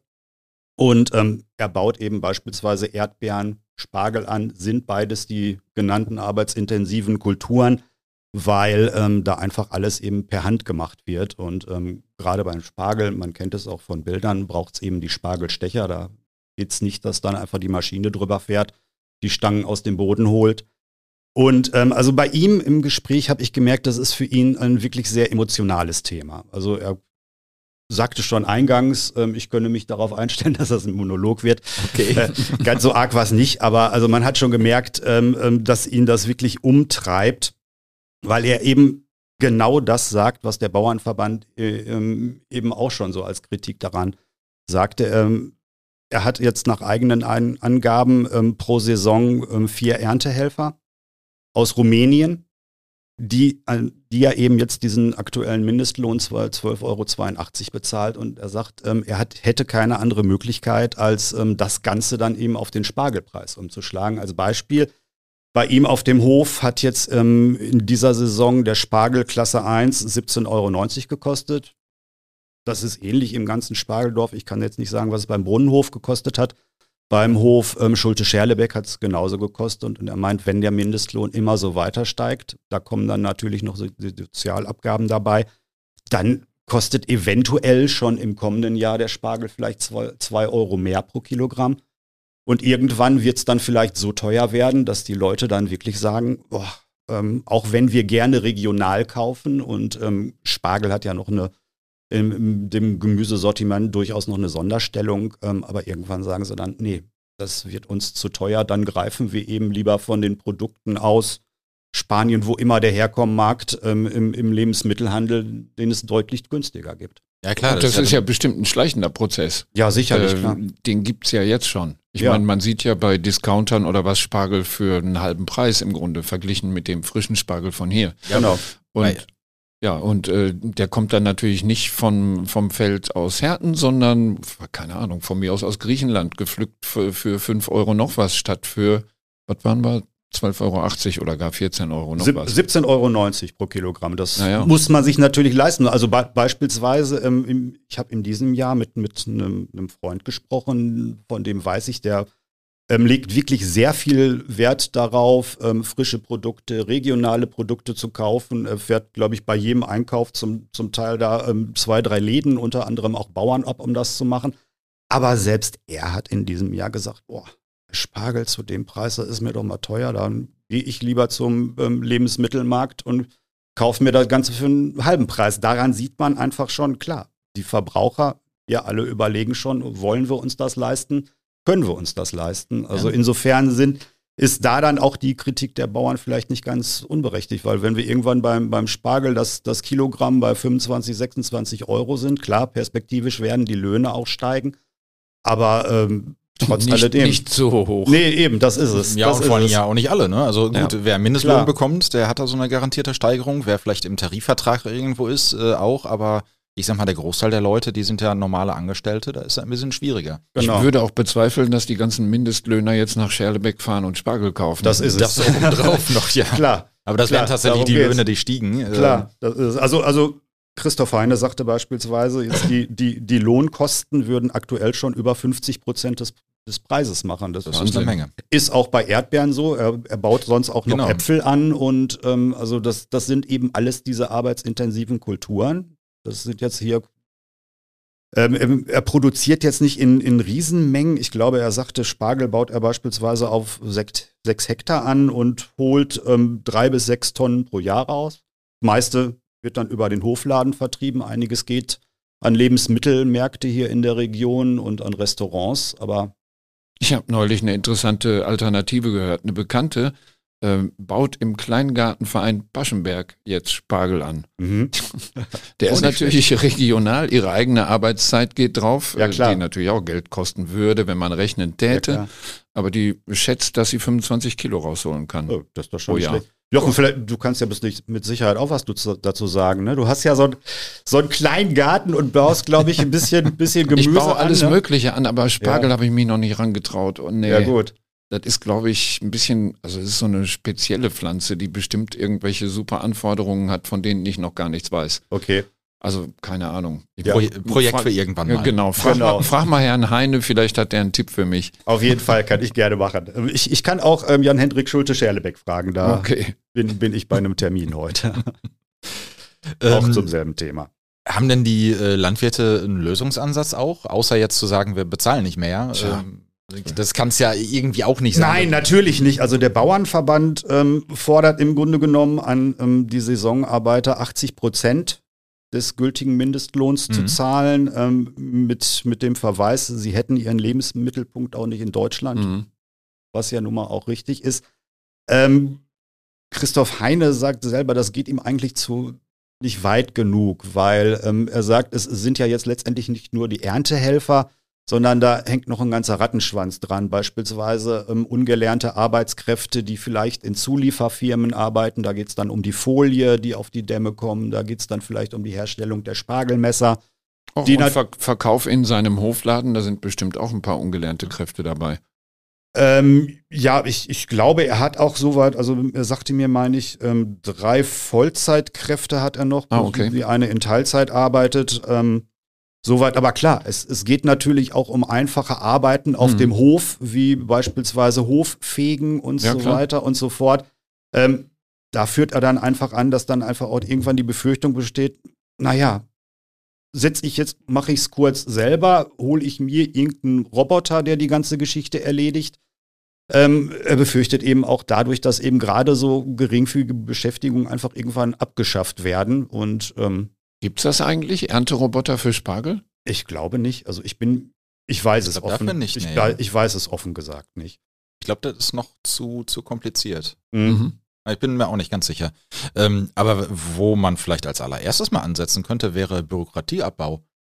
[SPEAKER 4] Und ähm, er baut eben beispielsweise Erdbeeren, Spargel an, sind beides die genannten arbeitsintensiven Kulturen, weil ähm, da einfach alles eben per Hand gemacht wird. Und ähm, gerade beim Spargel, man kennt es auch von Bildern, braucht es eben die Spargelstecher. Da geht es nicht, dass dann einfach die Maschine drüber fährt, die Stangen aus dem Boden holt. Und ähm, also bei ihm im Gespräch habe ich gemerkt, das ist für ihn ein wirklich sehr emotionales Thema. Also er sagte schon eingangs, ähm, ich könne mich darauf einstellen, dass das ein Monolog wird.
[SPEAKER 1] Okay.
[SPEAKER 4] Äh, ganz so arg war es nicht, aber also man hat schon gemerkt, ähm, dass ihn das wirklich umtreibt, weil er eben genau das sagt, was der Bauernverband äh, ähm, eben auch schon so als Kritik daran sagte. Ähm, er hat jetzt nach eigenen Ein- Angaben ähm, pro Saison ähm, vier Erntehelfer aus Rumänien, die, äh, die ja eben jetzt diesen aktuellen Mindestlohn zwölf Euro zweiundachtzig bezahlt. Und er sagt, ähm, er hat, hätte keine andere Möglichkeit, als ähm, das Ganze dann eben auf den Spargelpreis umzuschlagen. Als Beispiel, bei ihm auf dem Hof hat jetzt ähm, in dieser Saison der Spargel Klasse eins siebzehn Euro neunzig gekostet. Das ist ähnlich im ganzen Spargeldorf. Ich kann jetzt nicht sagen, was es beim Brunnenhof gekostet hat. Beim Hof ähm, Schulte-Scherlebeck hat es genauso gekostet. Und er meint, wenn der Mindestlohn immer so weiter steigt, da kommen dann natürlich noch so die Sozialabgaben dabei, dann kostet eventuell schon im kommenden Jahr der Spargel vielleicht zwei Euro mehr pro Kilogramm. Und irgendwann wird es dann vielleicht so teuer werden, dass die Leute dann wirklich sagen, boah, ähm, auch wenn wir gerne regional kaufen und ähm, Spargel hat ja noch eine im, im dem Gemüsesortiment durchaus noch eine Sonderstellung, ähm, aber irgendwann sagen sie dann, nee, das wird uns zu teuer, dann greifen wir eben lieber von den Produkten aus Spanien, wo immer der herkommen mag, ähm, im, im Lebensmittelhandel, den es deutlich günstiger gibt.
[SPEAKER 1] Ja klar.
[SPEAKER 3] Und das, das ist ja, ja bestimmt ein schleichender Prozess.
[SPEAKER 4] Ja, sicherlich,
[SPEAKER 3] äh,
[SPEAKER 4] klar.
[SPEAKER 3] Den gibt's ja jetzt schon. Ich
[SPEAKER 4] Ja.
[SPEAKER 3] meine, man sieht ja bei Discountern oder was Spargel für einen halben Preis im Grunde, verglichen mit dem frischen Spargel von hier.
[SPEAKER 1] Ja,
[SPEAKER 4] Genau.
[SPEAKER 3] Und
[SPEAKER 1] Weil-
[SPEAKER 3] ja, und äh, der kommt dann natürlich nicht von, vom Feld aus Herten, sondern, keine Ahnung, von mir aus aus Griechenland gepflückt für, für fünf Euro noch was, statt für, was waren wir, zwölf Euro achtzig oder gar vierzehn Euro noch
[SPEAKER 4] Sieb-
[SPEAKER 3] was.
[SPEAKER 4] siebzehn Euro neunzig pro Kilogramm. Das
[SPEAKER 3] Naja.
[SPEAKER 4] muss man sich natürlich leisten. Also be beispielsweise, ähm, im, ich habe in diesem Jahr mit, mit einem, einem Freund gesprochen, von dem weiß ich, der ähm, legt wirklich sehr viel Wert darauf, ähm, frische Produkte, regionale Produkte zu kaufen. Er fährt, glaube ich, bei jedem Einkauf zum, zum Teil da ähm, zwei, drei Läden, unter anderem auch Bauern ab, um das zu machen. Aber selbst er hat in diesem Jahr gesagt, boah, Spargel zu dem Preis, das ist mir doch mal teuer, dann gehe ich lieber zum ähm, Lebensmittelmarkt und kaufe mir das Ganze für einen halben Preis. Daran sieht man einfach schon, klar, die Verbraucher, wir alle überlegen schon, wollen wir uns das leisten? Können wir uns das leisten? Also
[SPEAKER 1] Ja.
[SPEAKER 4] insofern sind, ist da dann auch die Kritik der Bauern vielleicht nicht ganz unberechtigt, weil wenn wir irgendwann beim, beim Spargel das, das Kilogramm bei fünfundzwanzig, sechsundzwanzig Euro sind, klar, perspektivisch werden die Löhne auch steigen, aber ähm, trotz
[SPEAKER 3] nicht,
[SPEAKER 4] alledem.
[SPEAKER 3] nicht so hoch.
[SPEAKER 4] Nee, eben, das ist es.
[SPEAKER 1] Ja,
[SPEAKER 4] das
[SPEAKER 1] und
[SPEAKER 4] ist
[SPEAKER 1] vor allem
[SPEAKER 4] es.
[SPEAKER 1] ja auch nicht alle, ne? Also gut,
[SPEAKER 3] Ja.
[SPEAKER 1] wer Mindestlohn
[SPEAKER 4] Klar.
[SPEAKER 1] bekommt, der hat da so eine garantierte Steigerung. Wer vielleicht im Tarifvertrag irgendwo ist, äh, auch. Aber ich sag mal, der Großteil der Leute, die sind ja normale Angestellte, da ist es ein bisschen schwieriger.
[SPEAKER 4] Genau.
[SPEAKER 3] Ich würde auch bezweifeln, dass die ganzen Mindestlöhner jetzt nach Scherlebeck fahren und Spargel kaufen.
[SPEAKER 4] Das ist es.
[SPEAKER 1] Das obendrauf noch, ja.
[SPEAKER 4] Klar,
[SPEAKER 1] Aber das
[SPEAKER 4] Klar,
[SPEAKER 1] wären tatsächlich
[SPEAKER 4] darum
[SPEAKER 1] die
[SPEAKER 4] geht's.
[SPEAKER 1] Löhne, die stiegen. Äh,
[SPEAKER 4] klar. Das ist, also, also Christoph Heine sagte beispielsweise, jetzt die, die, die Lohnkosten würden aktuell schon über fünfzig Prozent des, des Preises machen. Das,
[SPEAKER 1] Das ist
[SPEAKER 3] Wahnsinn.
[SPEAKER 1] eine Menge.
[SPEAKER 4] ist auch bei Erdbeeren so. Er, er baut sonst auch noch
[SPEAKER 1] Genau.
[SPEAKER 4] Äpfel an und ähm, also das, das sind eben alles diese arbeitsintensiven Kulturen. Das sind jetzt hier Ähm, er, er produziert jetzt nicht in, in Riesenmengen. Ich glaube, er sagte, Spargel baut er beispielsweise auf sechs, sechs Hektar an und holt ähm, drei bis sechs Tonnen pro Jahr raus. Das meiste wird dann über den Hofladen vertrieben. Einiges geht an Lebensmittelmärkte hier in der Region und an Restaurants. Aber
[SPEAKER 3] Ich habe neulich eine interessante Alternative gehört. Eine Bekannte ähm, baut im Kleingartenverein Baschenberg jetzt Spargel an.
[SPEAKER 4] mhm.
[SPEAKER 3] Der
[SPEAKER 4] Auch
[SPEAKER 3] ist
[SPEAKER 4] nicht
[SPEAKER 3] natürlich regional, ihre eigene Arbeitszeit geht drauf,
[SPEAKER 4] Ja,
[SPEAKER 3] äh,
[SPEAKER 4] klar.
[SPEAKER 3] die natürlich auch Geld kosten würde, wenn man rechnen
[SPEAKER 4] ja,
[SPEAKER 3] täte.
[SPEAKER 4] klar.
[SPEAKER 3] Aber die schätzt, dass sie fünfundzwanzig Kilo rausholen kann.
[SPEAKER 4] Oh, das ist doch schon
[SPEAKER 3] Oh
[SPEAKER 4] nicht
[SPEAKER 3] ja.
[SPEAKER 4] schlecht. Jochen, vielleicht, du kannst ja bis nicht, mit Sicherheit auch was du zu, dazu sagen. Ne? Du hast ja so, ein, so einen kleinen Garten und baust, glaube ich, ein bisschen, bisschen Gemüse
[SPEAKER 3] Ich baue alles
[SPEAKER 4] an. Ne?
[SPEAKER 3] Mögliche an, aber Spargel
[SPEAKER 4] Ja.
[SPEAKER 3] habe ich mich noch nicht rangetraut. Und nee,
[SPEAKER 4] Ja, gut.
[SPEAKER 3] das ist, glaube ich, ein bisschen, also es ist so eine spezielle Pflanze, die bestimmt irgendwelche super Anforderungen hat, von denen ich noch gar nichts weiß.
[SPEAKER 4] Okay.
[SPEAKER 3] Also keine Ahnung. Ich
[SPEAKER 4] Ja.
[SPEAKER 1] Pro
[SPEAKER 3] frag-
[SPEAKER 1] Projekt für irgendwann
[SPEAKER 3] Ja,
[SPEAKER 1] mal.
[SPEAKER 3] genau. Frag,
[SPEAKER 4] Genau.
[SPEAKER 3] Mal, frag mal Herrn Heine, vielleicht hat der einen Tipp für mich.
[SPEAKER 4] Auf jeden Fall kann ich gerne machen. Ich, ich kann auch ähm, Jan-Hendrik Schulte-Scherlebeck fragen. Da
[SPEAKER 3] Okay.
[SPEAKER 4] bin, bin ich bei einem Termin heute.
[SPEAKER 1] Ähm,
[SPEAKER 4] auch zum selben Thema.
[SPEAKER 1] Haben denn die äh, Landwirte einen Lösungsansatz auch? Außer jetzt zu sagen, wir bezahlen nicht mehr.
[SPEAKER 3] Tja.
[SPEAKER 1] Ähm, das kann es ja irgendwie auch nicht sein.
[SPEAKER 4] Nein, natürlich nicht. Also der Bauernverband ähm, fordert im Grunde genommen an ähm, die Saisonarbeiter achtzig Prozent des gültigen Mindestlohns
[SPEAKER 1] Mhm.
[SPEAKER 4] zu zahlen, ähm, mit, mit dem Verweis, sie hätten ihren Lebensmittelpunkt auch nicht in Deutschland,
[SPEAKER 3] Mhm.
[SPEAKER 4] was ja nun mal auch richtig ist. Ähm, Christoph Heine sagt selber, das geht ihm eigentlich zu nicht weit genug, weil ähm, er sagt, es sind ja jetzt letztendlich nicht nur die Erntehelfer, sondern da hängt noch ein ganzer Rattenschwanz dran. Beispielsweise ähm, ungelernte Arbeitskräfte, die vielleicht in Zulieferfirmen arbeiten. Da geht es dann um die Folie, die auf die Dämme kommen. Da geht es dann vielleicht um die Herstellung der Spargelmesser.
[SPEAKER 3] Auch
[SPEAKER 4] Die
[SPEAKER 3] und
[SPEAKER 4] nat-
[SPEAKER 3] Ver Verkauf in seinem Hofladen, da sind bestimmt auch ein paar ungelernte Kräfte dabei.
[SPEAKER 4] Ähm, ja, ich, ich glaube, er hat auch soweit, also er sagte mir, meine ich, ähm, drei Vollzeitkräfte hat er noch,
[SPEAKER 3] Ah, okay.
[SPEAKER 4] wie eine in Teilzeit arbeitet. Ähm, soweit, aber klar, es, es geht natürlich auch um einfache Arbeiten auf
[SPEAKER 3] Mhm.
[SPEAKER 4] dem Hof, wie beispielsweise Hoffegen und
[SPEAKER 3] Ja,
[SPEAKER 4] so
[SPEAKER 3] klar.
[SPEAKER 4] weiter und so fort. Ähm, da führt er dann einfach an, dass dann einfach auch irgendwann die Befürchtung besteht, naja, setze ich jetzt, mache ich es kurz selber, hole ich mir irgendeinen Roboter, der die ganze Geschichte erledigt. Ähm, er befürchtet eben auch dadurch, dass eben gerade so geringfügige Beschäftigungen einfach irgendwann abgeschafft werden. Und ähm,
[SPEAKER 3] Gibt's das eigentlich? Ernteroboter für Spargel?
[SPEAKER 4] ich glaube nicht. Also ich bin, ich weiß
[SPEAKER 1] Ich
[SPEAKER 4] es
[SPEAKER 1] glaub,
[SPEAKER 4] offen.
[SPEAKER 1] dafür nicht,
[SPEAKER 4] ich,
[SPEAKER 1] nee.
[SPEAKER 4] ja, ich weiß es offen gesagt nicht.
[SPEAKER 1] Ich glaube, das ist noch zu, zu kompliziert.
[SPEAKER 3] Mhm.
[SPEAKER 1] Ich bin mir auch nicht ganz sicher. Ähm, aber wo man vielleicht als allererstes mal ansetzen könnte, wäre Bürokratieabbau.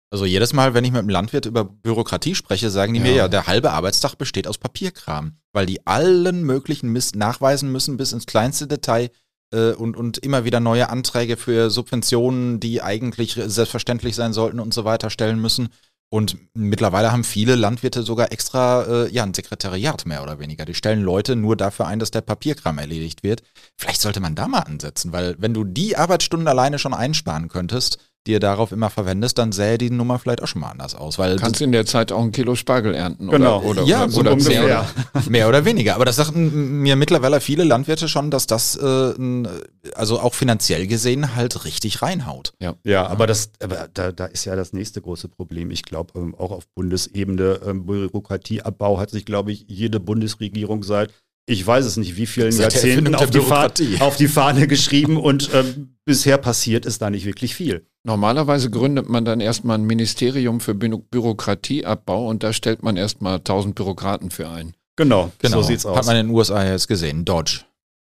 [SPEAKER 1] Also jedes Mal, wenn ich mit einem Landwirt über Bürokratie spreche, sagen die
[SPEAKER 3] Ja.
[SPEAKER 1] mir ja, der halbe Arbeitstag besteht aus Papierkram, weil die allen möglichen Mist nachweisen müssen bis ins kleinste Detail äh, und, und immer wieder neue Anträge für Subventionen, die eigentlich selbstverständlich sein sollten und so weiter stellen müssen. Und mittlerweile haben viele Landwirte sogar extra äh, ja ein Sekretariat mehr oder weniger. Die stellen Leute nur dafür ein, dass der Papierkram erledigt wird. Vielleicht sollte man da mal ansetzen, weil wenn du die Arbeitsstunden alleine schon einsparen könntest, die ihr darauf immer verwendest, dann sähe die Nummer vielleicht auch schon mal anders aus. Weil
[SPEAKER 3] Kannst in der Zeit auch ein Kilo Spargel ernten.
[SPEAKER 4] Genau.
[SPEAKER 3] Oder, oder,
[SPEAKER 1] Ja,
[SPEAKER 3] oder,
[SPEAKER 1] so
[SPEAKER 3] oder
[SPEAKER 4] ungefähr.
[SPEAKER 3] mehr.
[SPEAKER 1] mehr, mehr oder weniger. Aber das sagten mir mittlerweile viele Landwirte schon, dass das äh, n- also auch finanziell gesehen halt richtig reinhaut.
[SPEAKER 3] Ja.
[SPEAKER 4] Ja, aber das, aber da, da ist ja das nächste große Problem. Ich glaube, ähm, auch auf Bundesebene ähm, Bürokratieabbau hat sich, glaube ich, jede Bundesregierung seit, ich weiß es nicht, wie vielen
[SPEAKER 1] Seit der
[SPEAKER 4] Jahrzehnten
[SPEAKER 1] Erfindung
[SPEAKER 4] auf
[SPEAKER 1] der
[SPEAKER 4] die, Fahne,
[SPEAKER 1] Bürokratie.
[SPEAKER 4] auf die Fahne geschrieben und ähm, bisher passiert ist da nicht wirklich viel.
[SPEAKER 3] Normalerweise gründet man dann erstmal ein Ministerium für Bü- Bürokratieabbau und da stellt man erstmal tausend Bürokraten für ein.
[SPEAKER 4] Genau,
[SPEAKER 1] Genau,
[SPEAKER 4] so sieht's aus.
[SPEAKER 1] hat man in den U S A jetzt gesehen, Dodge.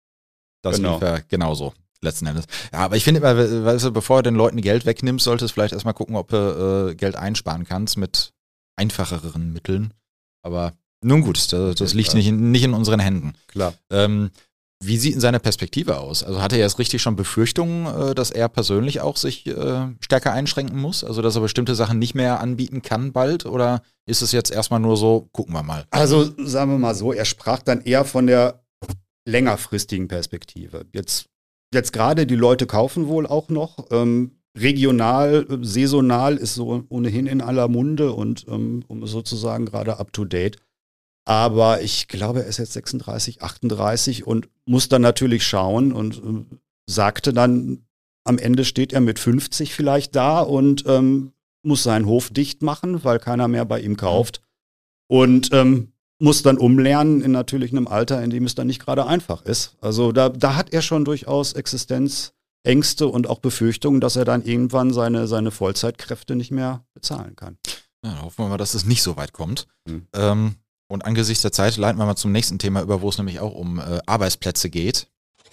[SPEAKER 1] Das
[SPEAKER 4] Genau.
[SPEAKER 1] lief ja genauso, letzten Endes. Ja, aber ich finde immer, we- weißt du, bevor du den Leuten Geld wegnimmst, solltest du vielleicht erstmal gucken, ob du äh, Geld einsparen kannst mit einfacheren Mitteln. Aber nun gut, das, das liegt nicht in, nicht in unseren Händen.
[SPEAKER 4] Klar.
[SPEAKER 1] Ähm, wie sieht denn seine Perspektive aus? Also hat er jetzt richtig schon Befürchtungen, äh, dass er persönlich auch sich äh, stärker einschränken muss? Also dass er bestimmte Sachen nicht mehr anbieten kann bald? Oder ist es jetzt erstmal nur so, gucken wir mal?
[SPEAKER 4] Also sagen wir mal so, er sprach dann eher von der längerfristigen Perspektive. Jetzt, jetzt gerade die Leute kaufen wohl auch noch. Ähm, regional, äh, saisonal ist so ohnehin in aller Munde und ähm, um sozusagen gerade up to date. Aber ich glaube, er ist jetzt sechsunddreißig, achtunddreißig und muss dann natürlich schauen und ähm, sagte dann, am Ende steht er mit fünfzig vielleicht da und ähm, muss seinen Hof dicht machen, weil keiner mehr bei ihm kauft. Und ähm, muss dann umlernen in natürlich einem Alter, in dem es dann nicht gerade einfach ist. Also da, da hat er schon durchaus Existenzängste und auch Befürchtungen, dass er dann irgendwann seine, seine Vollzeitkräfte nicht mehr bezahlen kann.
[SPEAKER 1] Ja, hoffen wir mal, dass es nicht so weit kommt.
[SPEAKER 4] Hm.
[SPEAKER 1] Ähm, und angesichts der Zeit leiten wir mal zum nächsten Thema über, wo es nämlich auch um äh, Arbeitsplätze geht.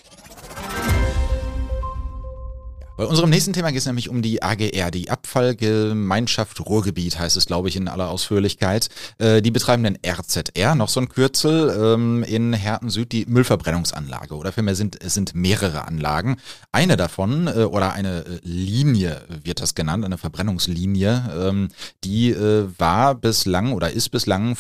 [SPEAKER 1] Bei unserem nächsten Thema geht es nämlich um die A G R, die Abfallgemeinschaft Ruhrgebiet, heißt es, glaube ich, in aller Ausführlichkeit. Äh, die betreiben den R Z R, noch so ein Kürzel, ähm, in Herten Süd, die Müllverbrennungsanlage. Oder vielmehr sind es sind mehrere Anlagen. Eine davon, äh, oder eine äh, Linie wird das genannt, eine Verbrennungslinie, ähm, die äh, war bislang oder ist bislang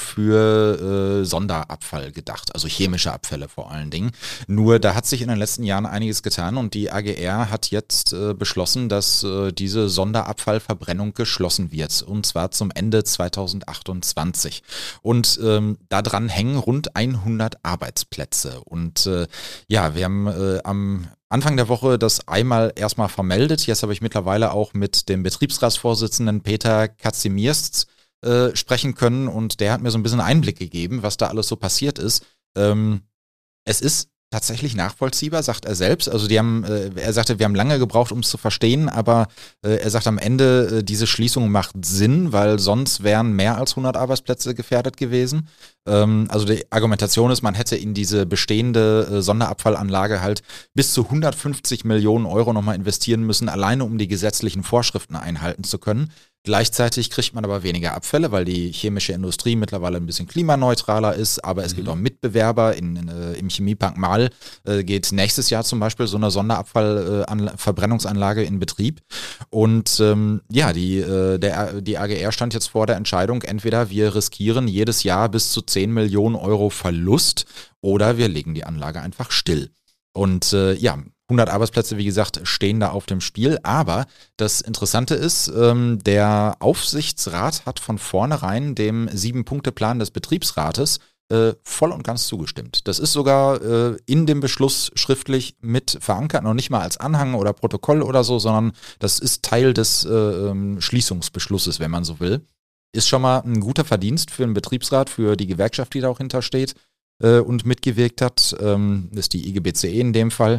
[SPEAKER 1] für äh, Sonderabfall gedacht, also chemische Abfälle vor allen Dingen. Nur da hat sich in den letzten Jahren einiges getan und die A G R hat jetzt äh, beschlossen, dass äh, diese Sonderabfallverbrennung geschlossen wird, und zwar zum Ende zweitausendachtundzwanzig. Und ähm, daran hängen rund hundert Arbeitsplätze. Und äh, ja, wir haben äh, am Anfang der Woche das einmal erstmal vermeldet. Jetzt habe ich mittlerweile auch mit dem Betriebsratsvorsitzenden Peter Kazimierz äh, sprechen können und der hat mir so ein bisschen Einblick gegeben, was da alles so passiert ist. Ähm, es ist tatsächlich nachvollziehbar, sagt er selbst. Also die haben, äh, er sagte, wir haben lange gebraucht, um es zu verstehen, aber äh, er sagt am Ende, äh, diese Schließung macht Sinn, weil sonst wären mehr als hundert Arbeitsplätze gefährdet gewesen. Ähm, also die Argumentation ist, man hätte in diese bestehende äh, Sonderabfallanlage halt bis zu hundertfünfzig Millionen Euro nochmal investieren müssen, alleine um die gesetzlichen Vorschriften einhalten zu können. Gleichzeitig kriegt man aber weniger Abfälle, weil die chemische Industrie mittlerweile ein bisschen klimaneutraler ist, aber es mhm. gibt auch Mitbewerber. In, in, äh, im Chemiepark Marl äh, geht nächstes Jahr zum Beispiel so eine Sonderabfallverbrennungsanlage äh, in Betrieb. Und ähm, ja, die, äh, der, die A G R stand jetzt vor der Entscheidung, entweder wir riskieren jedes Jahr bis zu zehn Millionen Euro Verlust oder wir legen die Anlage einfach still. Und äh, ja, hundert Arbeitsplätze, wie gesagt, stehen da auf dem Spiel. Aber das Interessante ist, ähm, der Aufsichtsrat hat von vornherein dem Sieben-Punkte-Plan des Betriebsrates äh, voll und ganz zugestimmt. Das ist sogar äh, in dem Beschluss schriftlich mit verankert, noch nicht mal als Anhang oder Protokoll oder so, sondern das ist Teil des äh, Schließungsbeschlusses, wenn man so will. Ist schon mal ein guter Verdienst für den Betriebsrat, für die Gewerkschaft, die da auch hintersteht äh, und mitgewirkt hat. Ähm, das ist die I G B C E in dem Fall.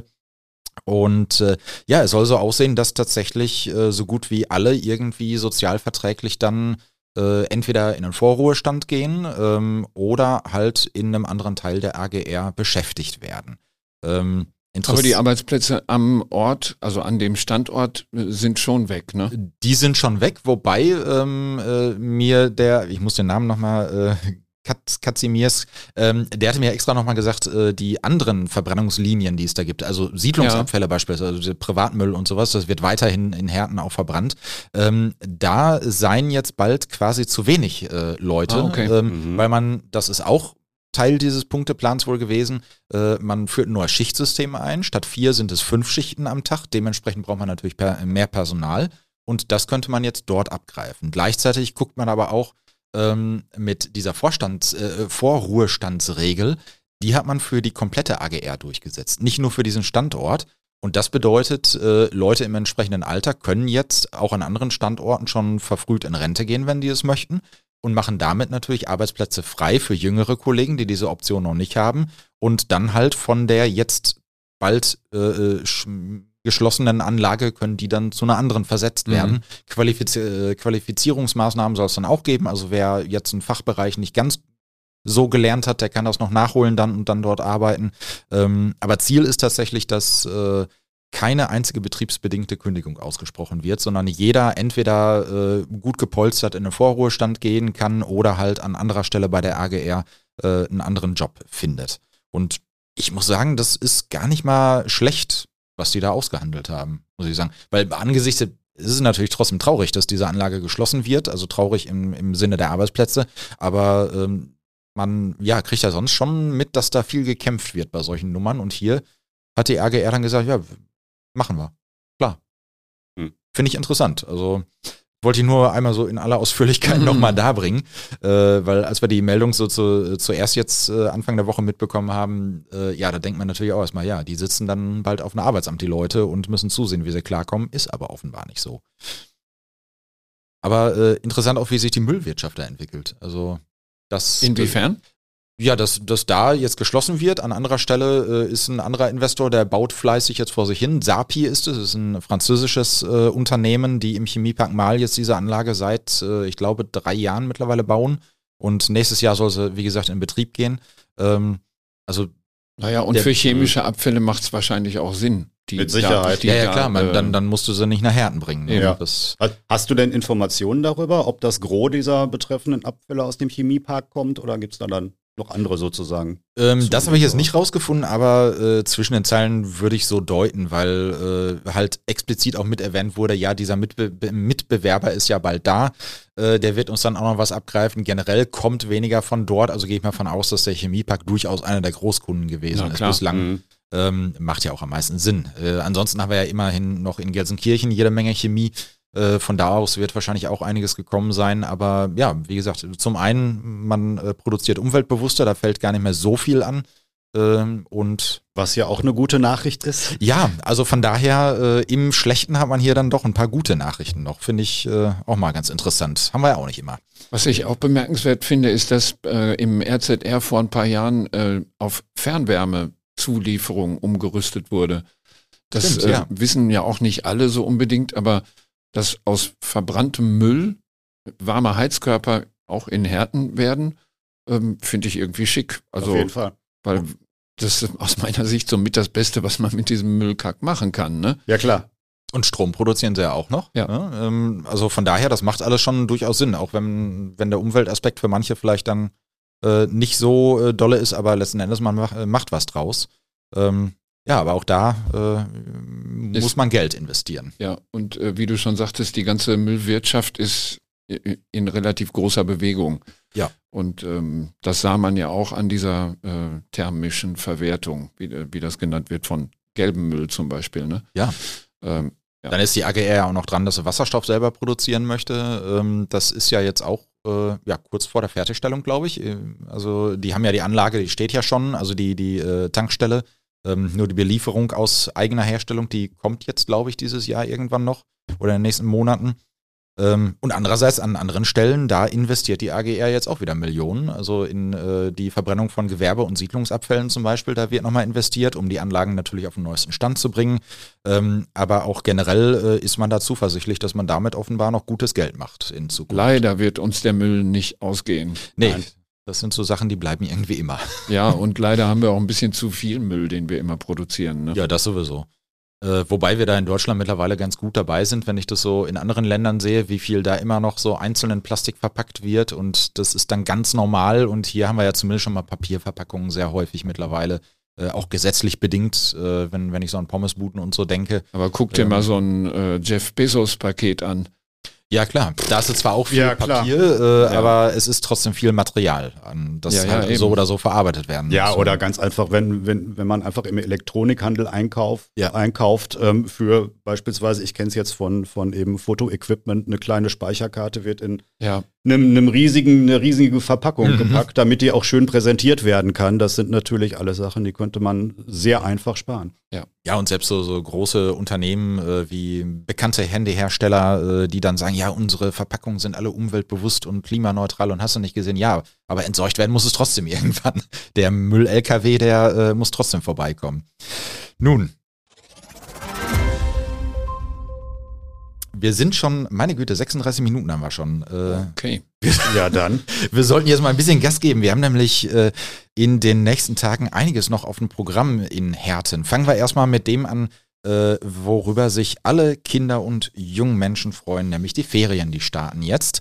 [SPEAKER 1] Und äh, ja, es soll so aussehen, dass tatsächlich äh, so gut wie alle irgendwie sozialverträglich dann äh, entweder in den Vorruhestand gehen ähm, oder halt in einem anderen Teil der A G R beschäftigt werden. Ähm,
[SPEAKER 3] Aber die Arbeitsplätze am Ort, also an dem Standort, sind schon weg, ne?
[SPEAKER 1] Die sind schon weg, wobei ähm, äh, mir der, ich muss den Namen nochmal, äh, Kat, Katzimiers, ähm, der hatte mir extra nochmal gesagt, äh, die anderen Verbrennungslinien, die es da gibt, also Siedlungsabfälle ja. beispielsweise, also Privatmüll und sowas, das wird weiterhin in Herten auch verbrannt. Ähm, da seien jetzt bald quasi zu wenig äh, Leute,
[SPEAKER 3] ah, okay.
[SPEAKER 1] ähm,
[SPEAKER 3] mhm.
[SPEAKER 1] weil man, das ist auch Teil dieses Punkteplans wohl gewesen. Äh, man führt ein neues Schichtsystem ein. Statt vier sind es fünf Schichten am Tag. Dementsprechend braucht man natürlich per, mehr Personal. Und das könnte man jetzt dort abgreifen. Gleichzeitig guckt man aber auch ähm, mit dieser Vorstands-, äh, Vorruhestandsregel, die hat man für die komplette A G R durchgesetzt. Nicht nur für diesen Standort. Und das bedeutet, äh, Leute im entsprechenden Alter können jetzt auch an anderen Standorten schon verfrüht in Rente gehen, wenn die es möchten. Und machen damit natürlich Arbeitsplätze frei für jüngere Kollegen, die diese Option noch nicht haben und dann halt von der jetzt bald äh, geschlossenen Anlage können die dann zu einer anderen versetzt werden. Mhm. Qualifiz- äh, Qualifizierungsmaßnahmen soll es dann auch geben, also wer jetzt einen Fachbereich nicht ganz so gelernt hat, der kann das noch nachholen dann und dann dort arbeiten. Ähm, aber Ziel ist tatsächlich, dass äh, keine einzige betriebsbedingte Kündigung ausgesprochen wird, sondern jeder entweder äh, gut gepolstert in den Vorruhestand gehen kann oder halt an anderer Stelle bei der A G R äh, einen anderen Job findet. Und ich muss sagen, das ist gar nicht mal schlecht, was die da ausgehandelt haben, muss ich sagen. Weil angesichts ist es natürlich trotzdem traurig, dass diese Anlage geschlossen wird, also traurig im, im Sinne der Arbeitsplätze, aber ähm, man ja, kriegt ja sonst schon mit, dass da viel gekämpft wird bei solchen Nummern und hier hat die A G R dann gesagt, ja, machen wir. Klar. Hm. Finde ich interessant. Also wollte ich nur einmal so in aller Ausführlichkeit mhm. nochmal darbringen, äh, weil als wir die Meldung so zu, zuerst jetzt äh, Anfang der Woche mitbekommen haben, äh, ja, da denkt man natürlich auch erstmal, ja, die sitzen dann bald auf einem Arbeitsamt, die Leute, und müssen zusehen, wie sie klarkommen, ist aber offenbar nicht so. Aber äh, interessant auch, wie sich die Müllwirtschaft da entwickelt. Also das.
[SPEAKER 3] Inwiefern?
[SPEAKER 1] Ja, dass, dass da jetzt geschlossen wird. An anderer Stelle äh, ist ein anderer Investor, der baut fleißig jetzt vor sich hin. Sapi ist es, das ist ein französisches äh, Unternehmen, die im Chemiepark Marl jetzt diese Anlage seit, äh, ich glaube, drei Jahren mittlerweile bauen. Und nächstes Jahr soll sie, wie gesagt, in Betrieb gehen. Ähm, also
[SPEAKER 3] Naja, und der, für chemische Abfälle macht es wahrscheinlich auch Sinn.
[SPEAKER 4] Die mit Sicherheit.
[SPEAKER 1] Da, die ja, ja, klar, man, dann, dann musst du sie nicht nach Herten bringen. Ne?
[SPEAKER 4] Ja.
[SPEAKER 1] Das
[SPEAKER 4] Hast du denn Informationen darüber, ob das Gros dieser betreffenden Abfälle aus dem Chemiepark kommt oder gibt es da dann noch andere sozusagen?
[SPEAKER 1] Ähm, das habe ich jetzt nicht rausgefunden, aber äh, zwischen den Zeilen würde ich so deuten, weil äh, halt explizit auch mit erwähnt wurde, ja, dieser Mitbe- Mitbewerber ist ja bald da, äh, der wird uns dann auch noch was abgreifen. Generell kommt weniger von dort, also gehe ich mal von aus, dass der Chemiepark durchaus einer der Großkunden gewesen ist bislang. Mhm. Ähm, macht ja auch am meisten Sinn. Äh, ansonsten haben wir ja immerhin noch in Gelsenkirchen jede Menge Chemie. Äh, von da aus wird wahrscheinlich auch einiges gekommen sein. Aber ja, wie gesagt, zum einen, man äh, produziert umweltbewusster, da fällt gar nicht mehr so viel an. Ähm, und
[SPEAKER 4] was ja auch eine gute Nachricht ist.
[SPEAKER 1] Ja, also von daher, äh, im Schlechten hat man hier dann doch ein paar gute Nachrichten noch. Finde ich äh, auch mal ganz interessant. Haben wir ja auch nicht immer.
[SPEAKER 3] Was ich auch bemerkenswert finde, ist, dass äh, im R Z R vor ein paar Jahren äh, auf Fernwärmezulieferung umgerüstet wurde. Das
[SPEAKER 1] Stimmt,
[SPEAKER 3] äh,
[SPEAKER 1] ja.
[SPEAKER 3] wissen ja auch nicht alle so unbedingt, aber dass aus verbranntem Müll warme Heizkörper auch in Herten werden, ähm, finde ich irgendwie schick. Also,
[SPEAKER 4] auf jeden Fall.
[SPEAKER 3] Weil das ist aus meiner Sicht somit das Beste, was man mit diesem Müllkack machen kann. Ne?
[SPEAKER 4] Ja, klar.
[SPEAKER 1] Und Strom produzieren sie ja auch noch.
[SPEAKER 3] Ja.
[SPEAKER 1] Ne? Ähm, also von daher, das macht alles schon durchaus Sinn, auch wenn, wenn der Umweltaspekt für manche vielleicht dann äh, nicht so äh, dolle ist, aber letzten Endes man mach, äh, macht was draus. Ähm, Ja, aber auch da äh, muss man Geld investieren.
[SPEAKER 3] Ja, und äh, wie du schon sagtest, die ganze Müllwirtschaft ist in relativ großer Bewegung.
[SPEAKER 1] Ja.
[SPEAKER 3] Und ähm, das sah man ja auch an dieser äh, thermischen Verwertung, wie, wie das genannt wird, von gelbem Müll zum Beispiel. Ne?
[SPEAKER 1] Ja.
[SPEAKER 3] Ähm, ja.
[SPEAKER 1] Dann ist die A G R ja auch noch dran, dass sie Wasserstoff selber produzieren möchte. Ähm, das ist ja jetzt auch äh, ja, kurz vor der Fertigstellung, glaube ich. Also die haben ja die Anlage, die steht ja schon, also die, die äh, Tankstelle. Ähm, nur die Belieferung aus eigener Herstellung, die kommt jetzt, glaube ich, dieses Jahr irgendwann noch oder in den nächsten Monaten. Ähm, und andererseits an anderen Stellen, da investiert die A G R jetzt auch wieder Millionen. Also in äh, die Verbrennung von Gewerbe- und Siedlungsabfällen zum Beispiel, da wird nochmal investiert, um die Anlagen natürlich auf den neuesten Stand zu bringen. Ähm, aber auch generell äh, ist man da zuversichtlich, dass man damit offenbar noch gutes Geld macht in Zukunft.
[SPEAKER 3] Leider wird uns der Müll nicht ausgehen.
[SPEAKER 1] Nee.
[SPEAKER 3] Nein.
[SPEAKER 1] Das sind so Sachen, die bleiben irgendwie immer.
[SPEAKER 3] Ja, und leider haben wir auch ein bisschen zu viel Müll, den wir immer produzieren. Ne?
[SPEAKER 1] Ja, das sowieso. Äh, wobei wir da in Deutschland mittlerweile ganz gut dabei sind, wenn ich das so in anderen Ländern sehe, wie viel da immer noch so einzeln in Plastik verpackt wird und das ist dann ganz normal und hier haben wir ja zumindest schon mal Papierverpackungen sehr häufig mittlerweile, äh, auch gesetzlich bedingt, äh, wenn, wenn ich so an Pommesbuden und so denke.
[SPEAKER 3] Aber guck dir
[SPEAKER 1] ähm,
[SPEAKER 3] mal so ein äh, Jeff Bezos-Paket an.
[SPEAKER 1] Ja klar, da ist zwar auch viel
[SPEAKER 4] Ja,
[SPEAKER 1] Papier, äh, ja. aber es ist trotzdem viel Material, an das
[SPEAKER 3] Ja, ja,
[SPEAKER 1] halt
[SPEAKER 3] eben.
[SPEAKER 1] so oder so verarbeitet werden
[SPEAKER 4] Ja,
[SPEAKER 1] muss.
[SPEAKER 4] oder ganz einfach, wenn, wenn, wenn man einfach im Elektronikhandel einkauft,
[SPEAKER 1] Ja.
[SPEAKER 4] einkauft ähm, für beispielsweise, ich kenne es jetzt von, von eben Fotoequipment, eine kleine Speicherkarte wird in
[SPEAKER 3] Ja.
[SPEAKER 4] einem, einem riesigen, eine riesige Verpackung
[SPEAKER 1] Mhm.
[SPEAKER 4] gepackt, damit die auch schön präsentiert werden kann. Das sind natürlich alle Sachen, die könnte man sehr einfach sparen.
[SPEAKER 1] Ja, und selbst so, so große Unternehmen äh, wie bekannte Handyhersteller, äh, die dann sagen, ja, unsere Verpackungen sind alle umweltbewusst und klimaneutral und hast du nicht gesehen, ja, aber entsorgt werden muss es trotzdem irgendwann. Der Müll-L K W, der äh, muss trotzdem vorbeikommen. Nun, wir sind schon, meine Güte, sechsunddreißig Minuten haben wir schon. Äh,
[SPEAKER 3] Okay.
[SPEAKER 4] Ja, dann.
[SPEAKER 1] Wir sollten jetzt mal ein bisschen Gas geben. Wir haben nämlich äh, in den nächsten Tagen einiges noch auf dem Programm in Herten. Fangen wir erstmal mit dem an, äh, worüber sich alle Kinder und jungen Menschen freuen, nämlich die Ferien, die starten jetzt.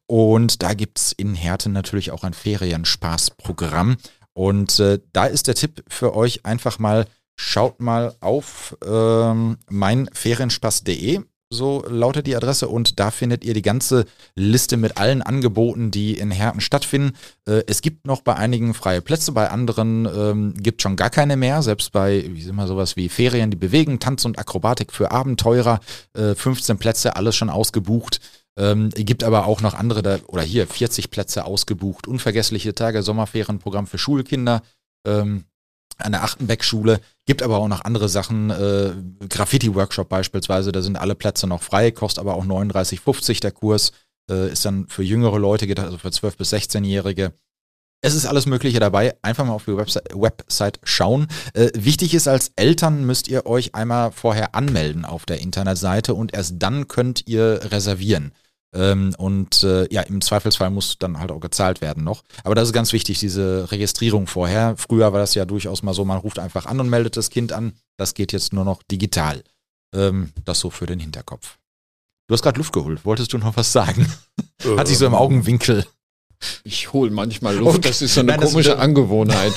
[SPEAKER 1] Und da gibt's in Herten natürlich auch ein Ferienspaßprogramm. Und äh, da ist der Tipp für euch einfach mal, schaut mal auf ähm, meinferienspaß punkt de. So lautet die Adresse und da findet ihr die ganze Liste mit allen Angeboten, die in Herten stattfinden. Äh, es gibt noch bei einigen freie Plätze, bei anderen ähm, gibt schon gar keine mehr. Selbst bei, wie sind wir, sowas wie Ferien, die bewegen, Tanz und Akrobatik für Abenteurer, äh, fünfzehn Plätze, alles schon ausgebucht. Ähm, gibt aber auch noch andere, da, oder hier vierzig Plätze ausgebucht. Unvergessliche Tage, Sommerferienprogramm für Schulkinder. Ähm, an der Achtenbeck-Schule, gibt aber auch noch andere Sachen, äh, Graffiti-Workshop beispielsweise, da sind alle Plätze noch frei, kostet aber auch neununddreißig fünfzig der Kurs, äh, ist dann für jüngere Leute, geht also für zwölf- bis sechzehnjährige. Es ist alles Mögliche dabei, einfach mal auf die Website, Website schauen. Äh, wichtig ist, als Eltern müsst ihr euch einmal vorher anmelden auf der Internetseite und erst dann könnt ihr reservieren. Ähm, und äh, ja, im Zweifelsfall muss dann halt auch gezahlt werden noch. Aber das ist ganz wichtig, diese Registrierung vorher. Früher war das ja durchaus mal so, man ruft einfach an und meldet das Kind an. Das geht jetzt nur noch digital. Ähm, das so für den Hinterkopf. Du hast gerade Luft geholt. Wolltest du noch was sagen? Hat sich so im Augenwinkel.
[SPEAKER 3] Ich hole manchmal Luft,
[SPEAKER 1] Okay.
[SPEAKER 3] das ist so eine
[SPEAKER 1] Nein, das-
[SPEAKER 3] komische Angewohnheit.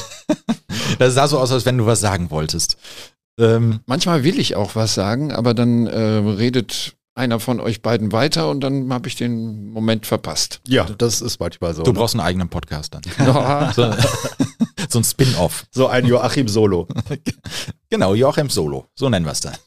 [SPEAKER 1] Das sah so aus, als wenn du was sagen wolltest. Ähm,
[SPEAKER 3] Manchmal will ich auch was sagen, aber dann äh, redet einer von euch beiden weiter und dann habe ich den Moment verpasst.
[SPEAKER 4] Ja, das ist manchmal so.
[SPEAKER 1] du
[SPEAKER 4] ne?
[SPEAKER 1] brauchst einen eigenen Podcast dann.
[SPEAKER 3] Ja,
[SPEAKER 1] So, so ein Spin-off.
[SPEAKER 4] So ein Joachim Solo.
[SPEAKER 1] Genau, Joachim Solo. So nennen wir es dann.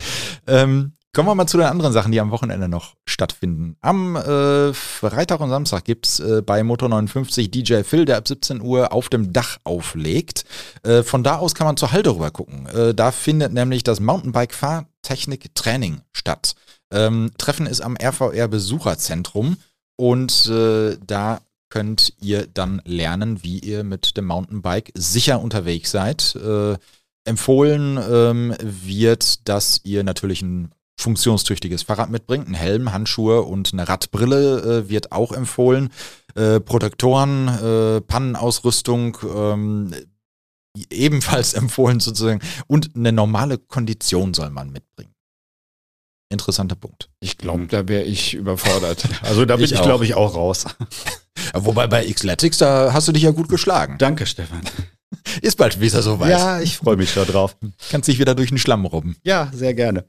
[SPEAKER 1] Ähm, kommen wir mal zu den anderen Sachen, die am Wochenende noch stattfinden. Am äh, Freitag und Samstag gibt's äh, bei Motor neunundfünfzig D J Phil, der ab siebzehn Uhr auf dem Dach auflegt. Äh, von da aus kann man zur Halde rüber gucken. Äh, da findet nämlich das Mountainbike-Fahrtechnik-Training statt. Ähm, Treffen ist am R V R-Besucherzentrum und äh, da könnt ihr dann lernen, wie ihr mit dem Mountainbike sicher unterwegs seid. Äh, empfohlen ähm, wird, dass ihr natürlich ein funktionstüchtiges Fahrrad mitbringt, ein Helm, Handschuhe und eine Radbrille äh, wird auch empfohlen. Äh, Protektoren, äh, Pannenausrüstung ähm, ebenfalls empfohlen sozusagen und eine normale Kondition soll man mitbringen. Interessanter Punkt.
[SPEAKER 3] ich glaube, da wäre ich überfordert.
[SPEAKER 4] Also da bin
[SPEAKER 1] Ich
[SPEAKER 4] ich,
[SPEAKER 1] auch.
[SPEAKER 4] glaube ich, auch raus.
[SPEAKER 1] Wobei bei Xletics, da hast du dich ja gut geschlagen.
[SPEAKER 4] Danke, Stefan.
[SPEAKER 1] Ist bald wieder soweit.
[SPEAKER 4] Ja, ich freue mich da drauf.
[SPEAKER 1] Kannst dich wieder durch den Schlamm robben.
[SPEAKER 4] Ja, sehr gerne.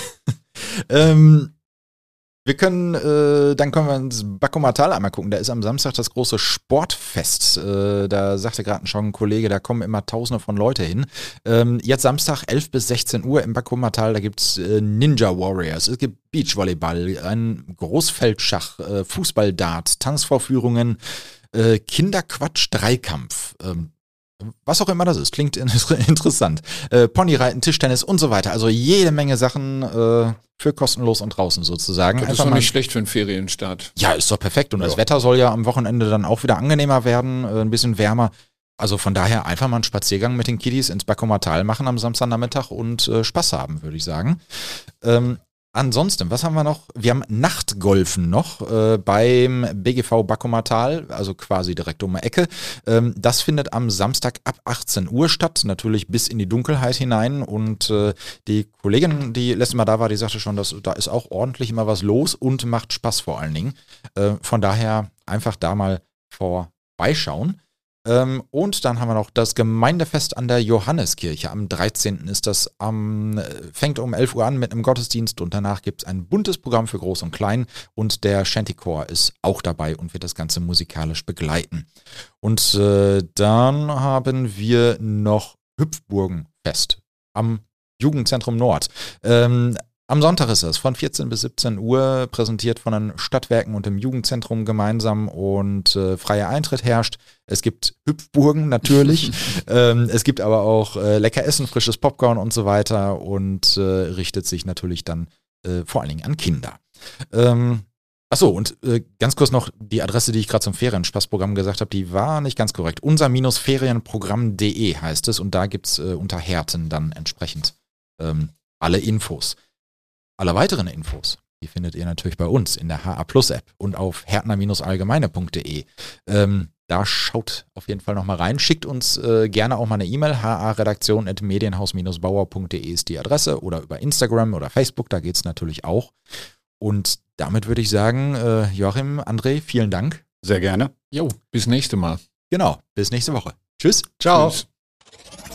[SPEAKER 1] Ähm, wir können, äh, dann können wir ins Backomer einmal gucken. Da ist am Samstag das große Sportfest. Äh, da sagte gerade schon ein Kollege, da kommen immer Tausende von Leute hin. Ähm, jetzt Samstag elf bis sechzehn Uhr im Backomer da gibt's äh, Ninja Warriors, es gibt Beachvolleyball, ein Großfeldschach, äh, Fußballdart, Tanzvorführungen, äh, Kinderquatsch-Dreikampf. Ähm, was auch immer das ist, klingt in- interessant. Äh, Ponyreiten, Tischtennis und so weiter. Also jede Menge Sachen äh, für kostenlos und draußen sozusagen.
[SPEAKER 3] Das ist
[SPEAKER 1] Einfach
[SPEAKER 3] doch
[SPEAKER 1] mal-
[SPEAKER 3] nicht schlecht für einen Ferienstart.
[SPEAKER 1] ja, ist doch perfekt. Und das
[SPEAKER 4] Ja.
[SPEAKER 1] Wetter soll ja am Wochenende dann auch wieder angenehmer werden, äh, ein bisschen wärmer. Also von daher einfach mal einen Spaziergang mit den Kiddies ins Backomer Tal machen am Samstagnachmittag und äh, Spaß haben, würde ich sagen. Ähm, Ansonsten, was haben wir noch? Wir haben Nachtgolfen noch äh, beim B G V Backumertal, also quasi direkt um die Ecke. Ähm, das findet am Samstag ab achtzehn Uhr statt, natürlich bis in die Dunkelheit hinein. Und äh, die Kollegin, die letztes Mal da war, die sagte schon, dass da ist auch ordentlich immer was los und macht Spaß vor allen Dingen. Äh, von daher einfach da mal vorbeischauen. Ähm, und dann haben wir noch das Gemeindefest an der Johanneskirche. Am dreizehnten ist das, am, fängt um elf Uhr an mit einem Gottesdienst und danach gibt es ein buntes Programm für Groß und Klein und der Shantychor ist auch dabei und wird das Ganze musikalisch begleiten. Und äh, dann haben wir noch Hüpfburgenfest am Jugendzentrum Nord. Ähm, Am Sonntag ist es von vierzehn bis siebzehn Uhr, präsentiert von den Stadtwerken und dem Jugendzentrum gemeinsam und äh, freier Eintritt herrscht. Es gibt Hüpfburgen natürlich, ähm, es gibt aber auch äh, lecker Essen, frisches Popcorn und so weiter und äh, richtet sich natürlich dann äh, vor allen Dingen an Kinder. Ähm, Achso, und äh, ganz kurz noch die Adresse, die ich gerade zum Ferienspaßprogramm gesagt habe, die war nicht ganz korrekt. unser Ferienprogramm punkt de heißt es und da gibt es äh, unter Härten dann entsprechend ähm, alle Infos. Alle weiteren Infos, die findet ihr natürlich bei uns in der H A Plus App und auf härtner Allgemeine punkt de. Ähm, da schaut auf jeden Fall nochmal rein. Schickt uns äh, gerne auch mal eine E-Mail. h a redaktion at medienhaus bauer punkt de ist die Adresse oder über Instagram oder Facebook, da geht es natürlich auch. Und damit würde ich sagen, äh, Joachim, André, vielen Dank.
[SPEAKER 4] Sehr gerne.
[SPEAKER 3] Jo, bis nächste Mal.
[SPEAKER 1] Genau, bis nächste Woche. Tschüss. Ciao.
[SPEAKER 3] Tschüss.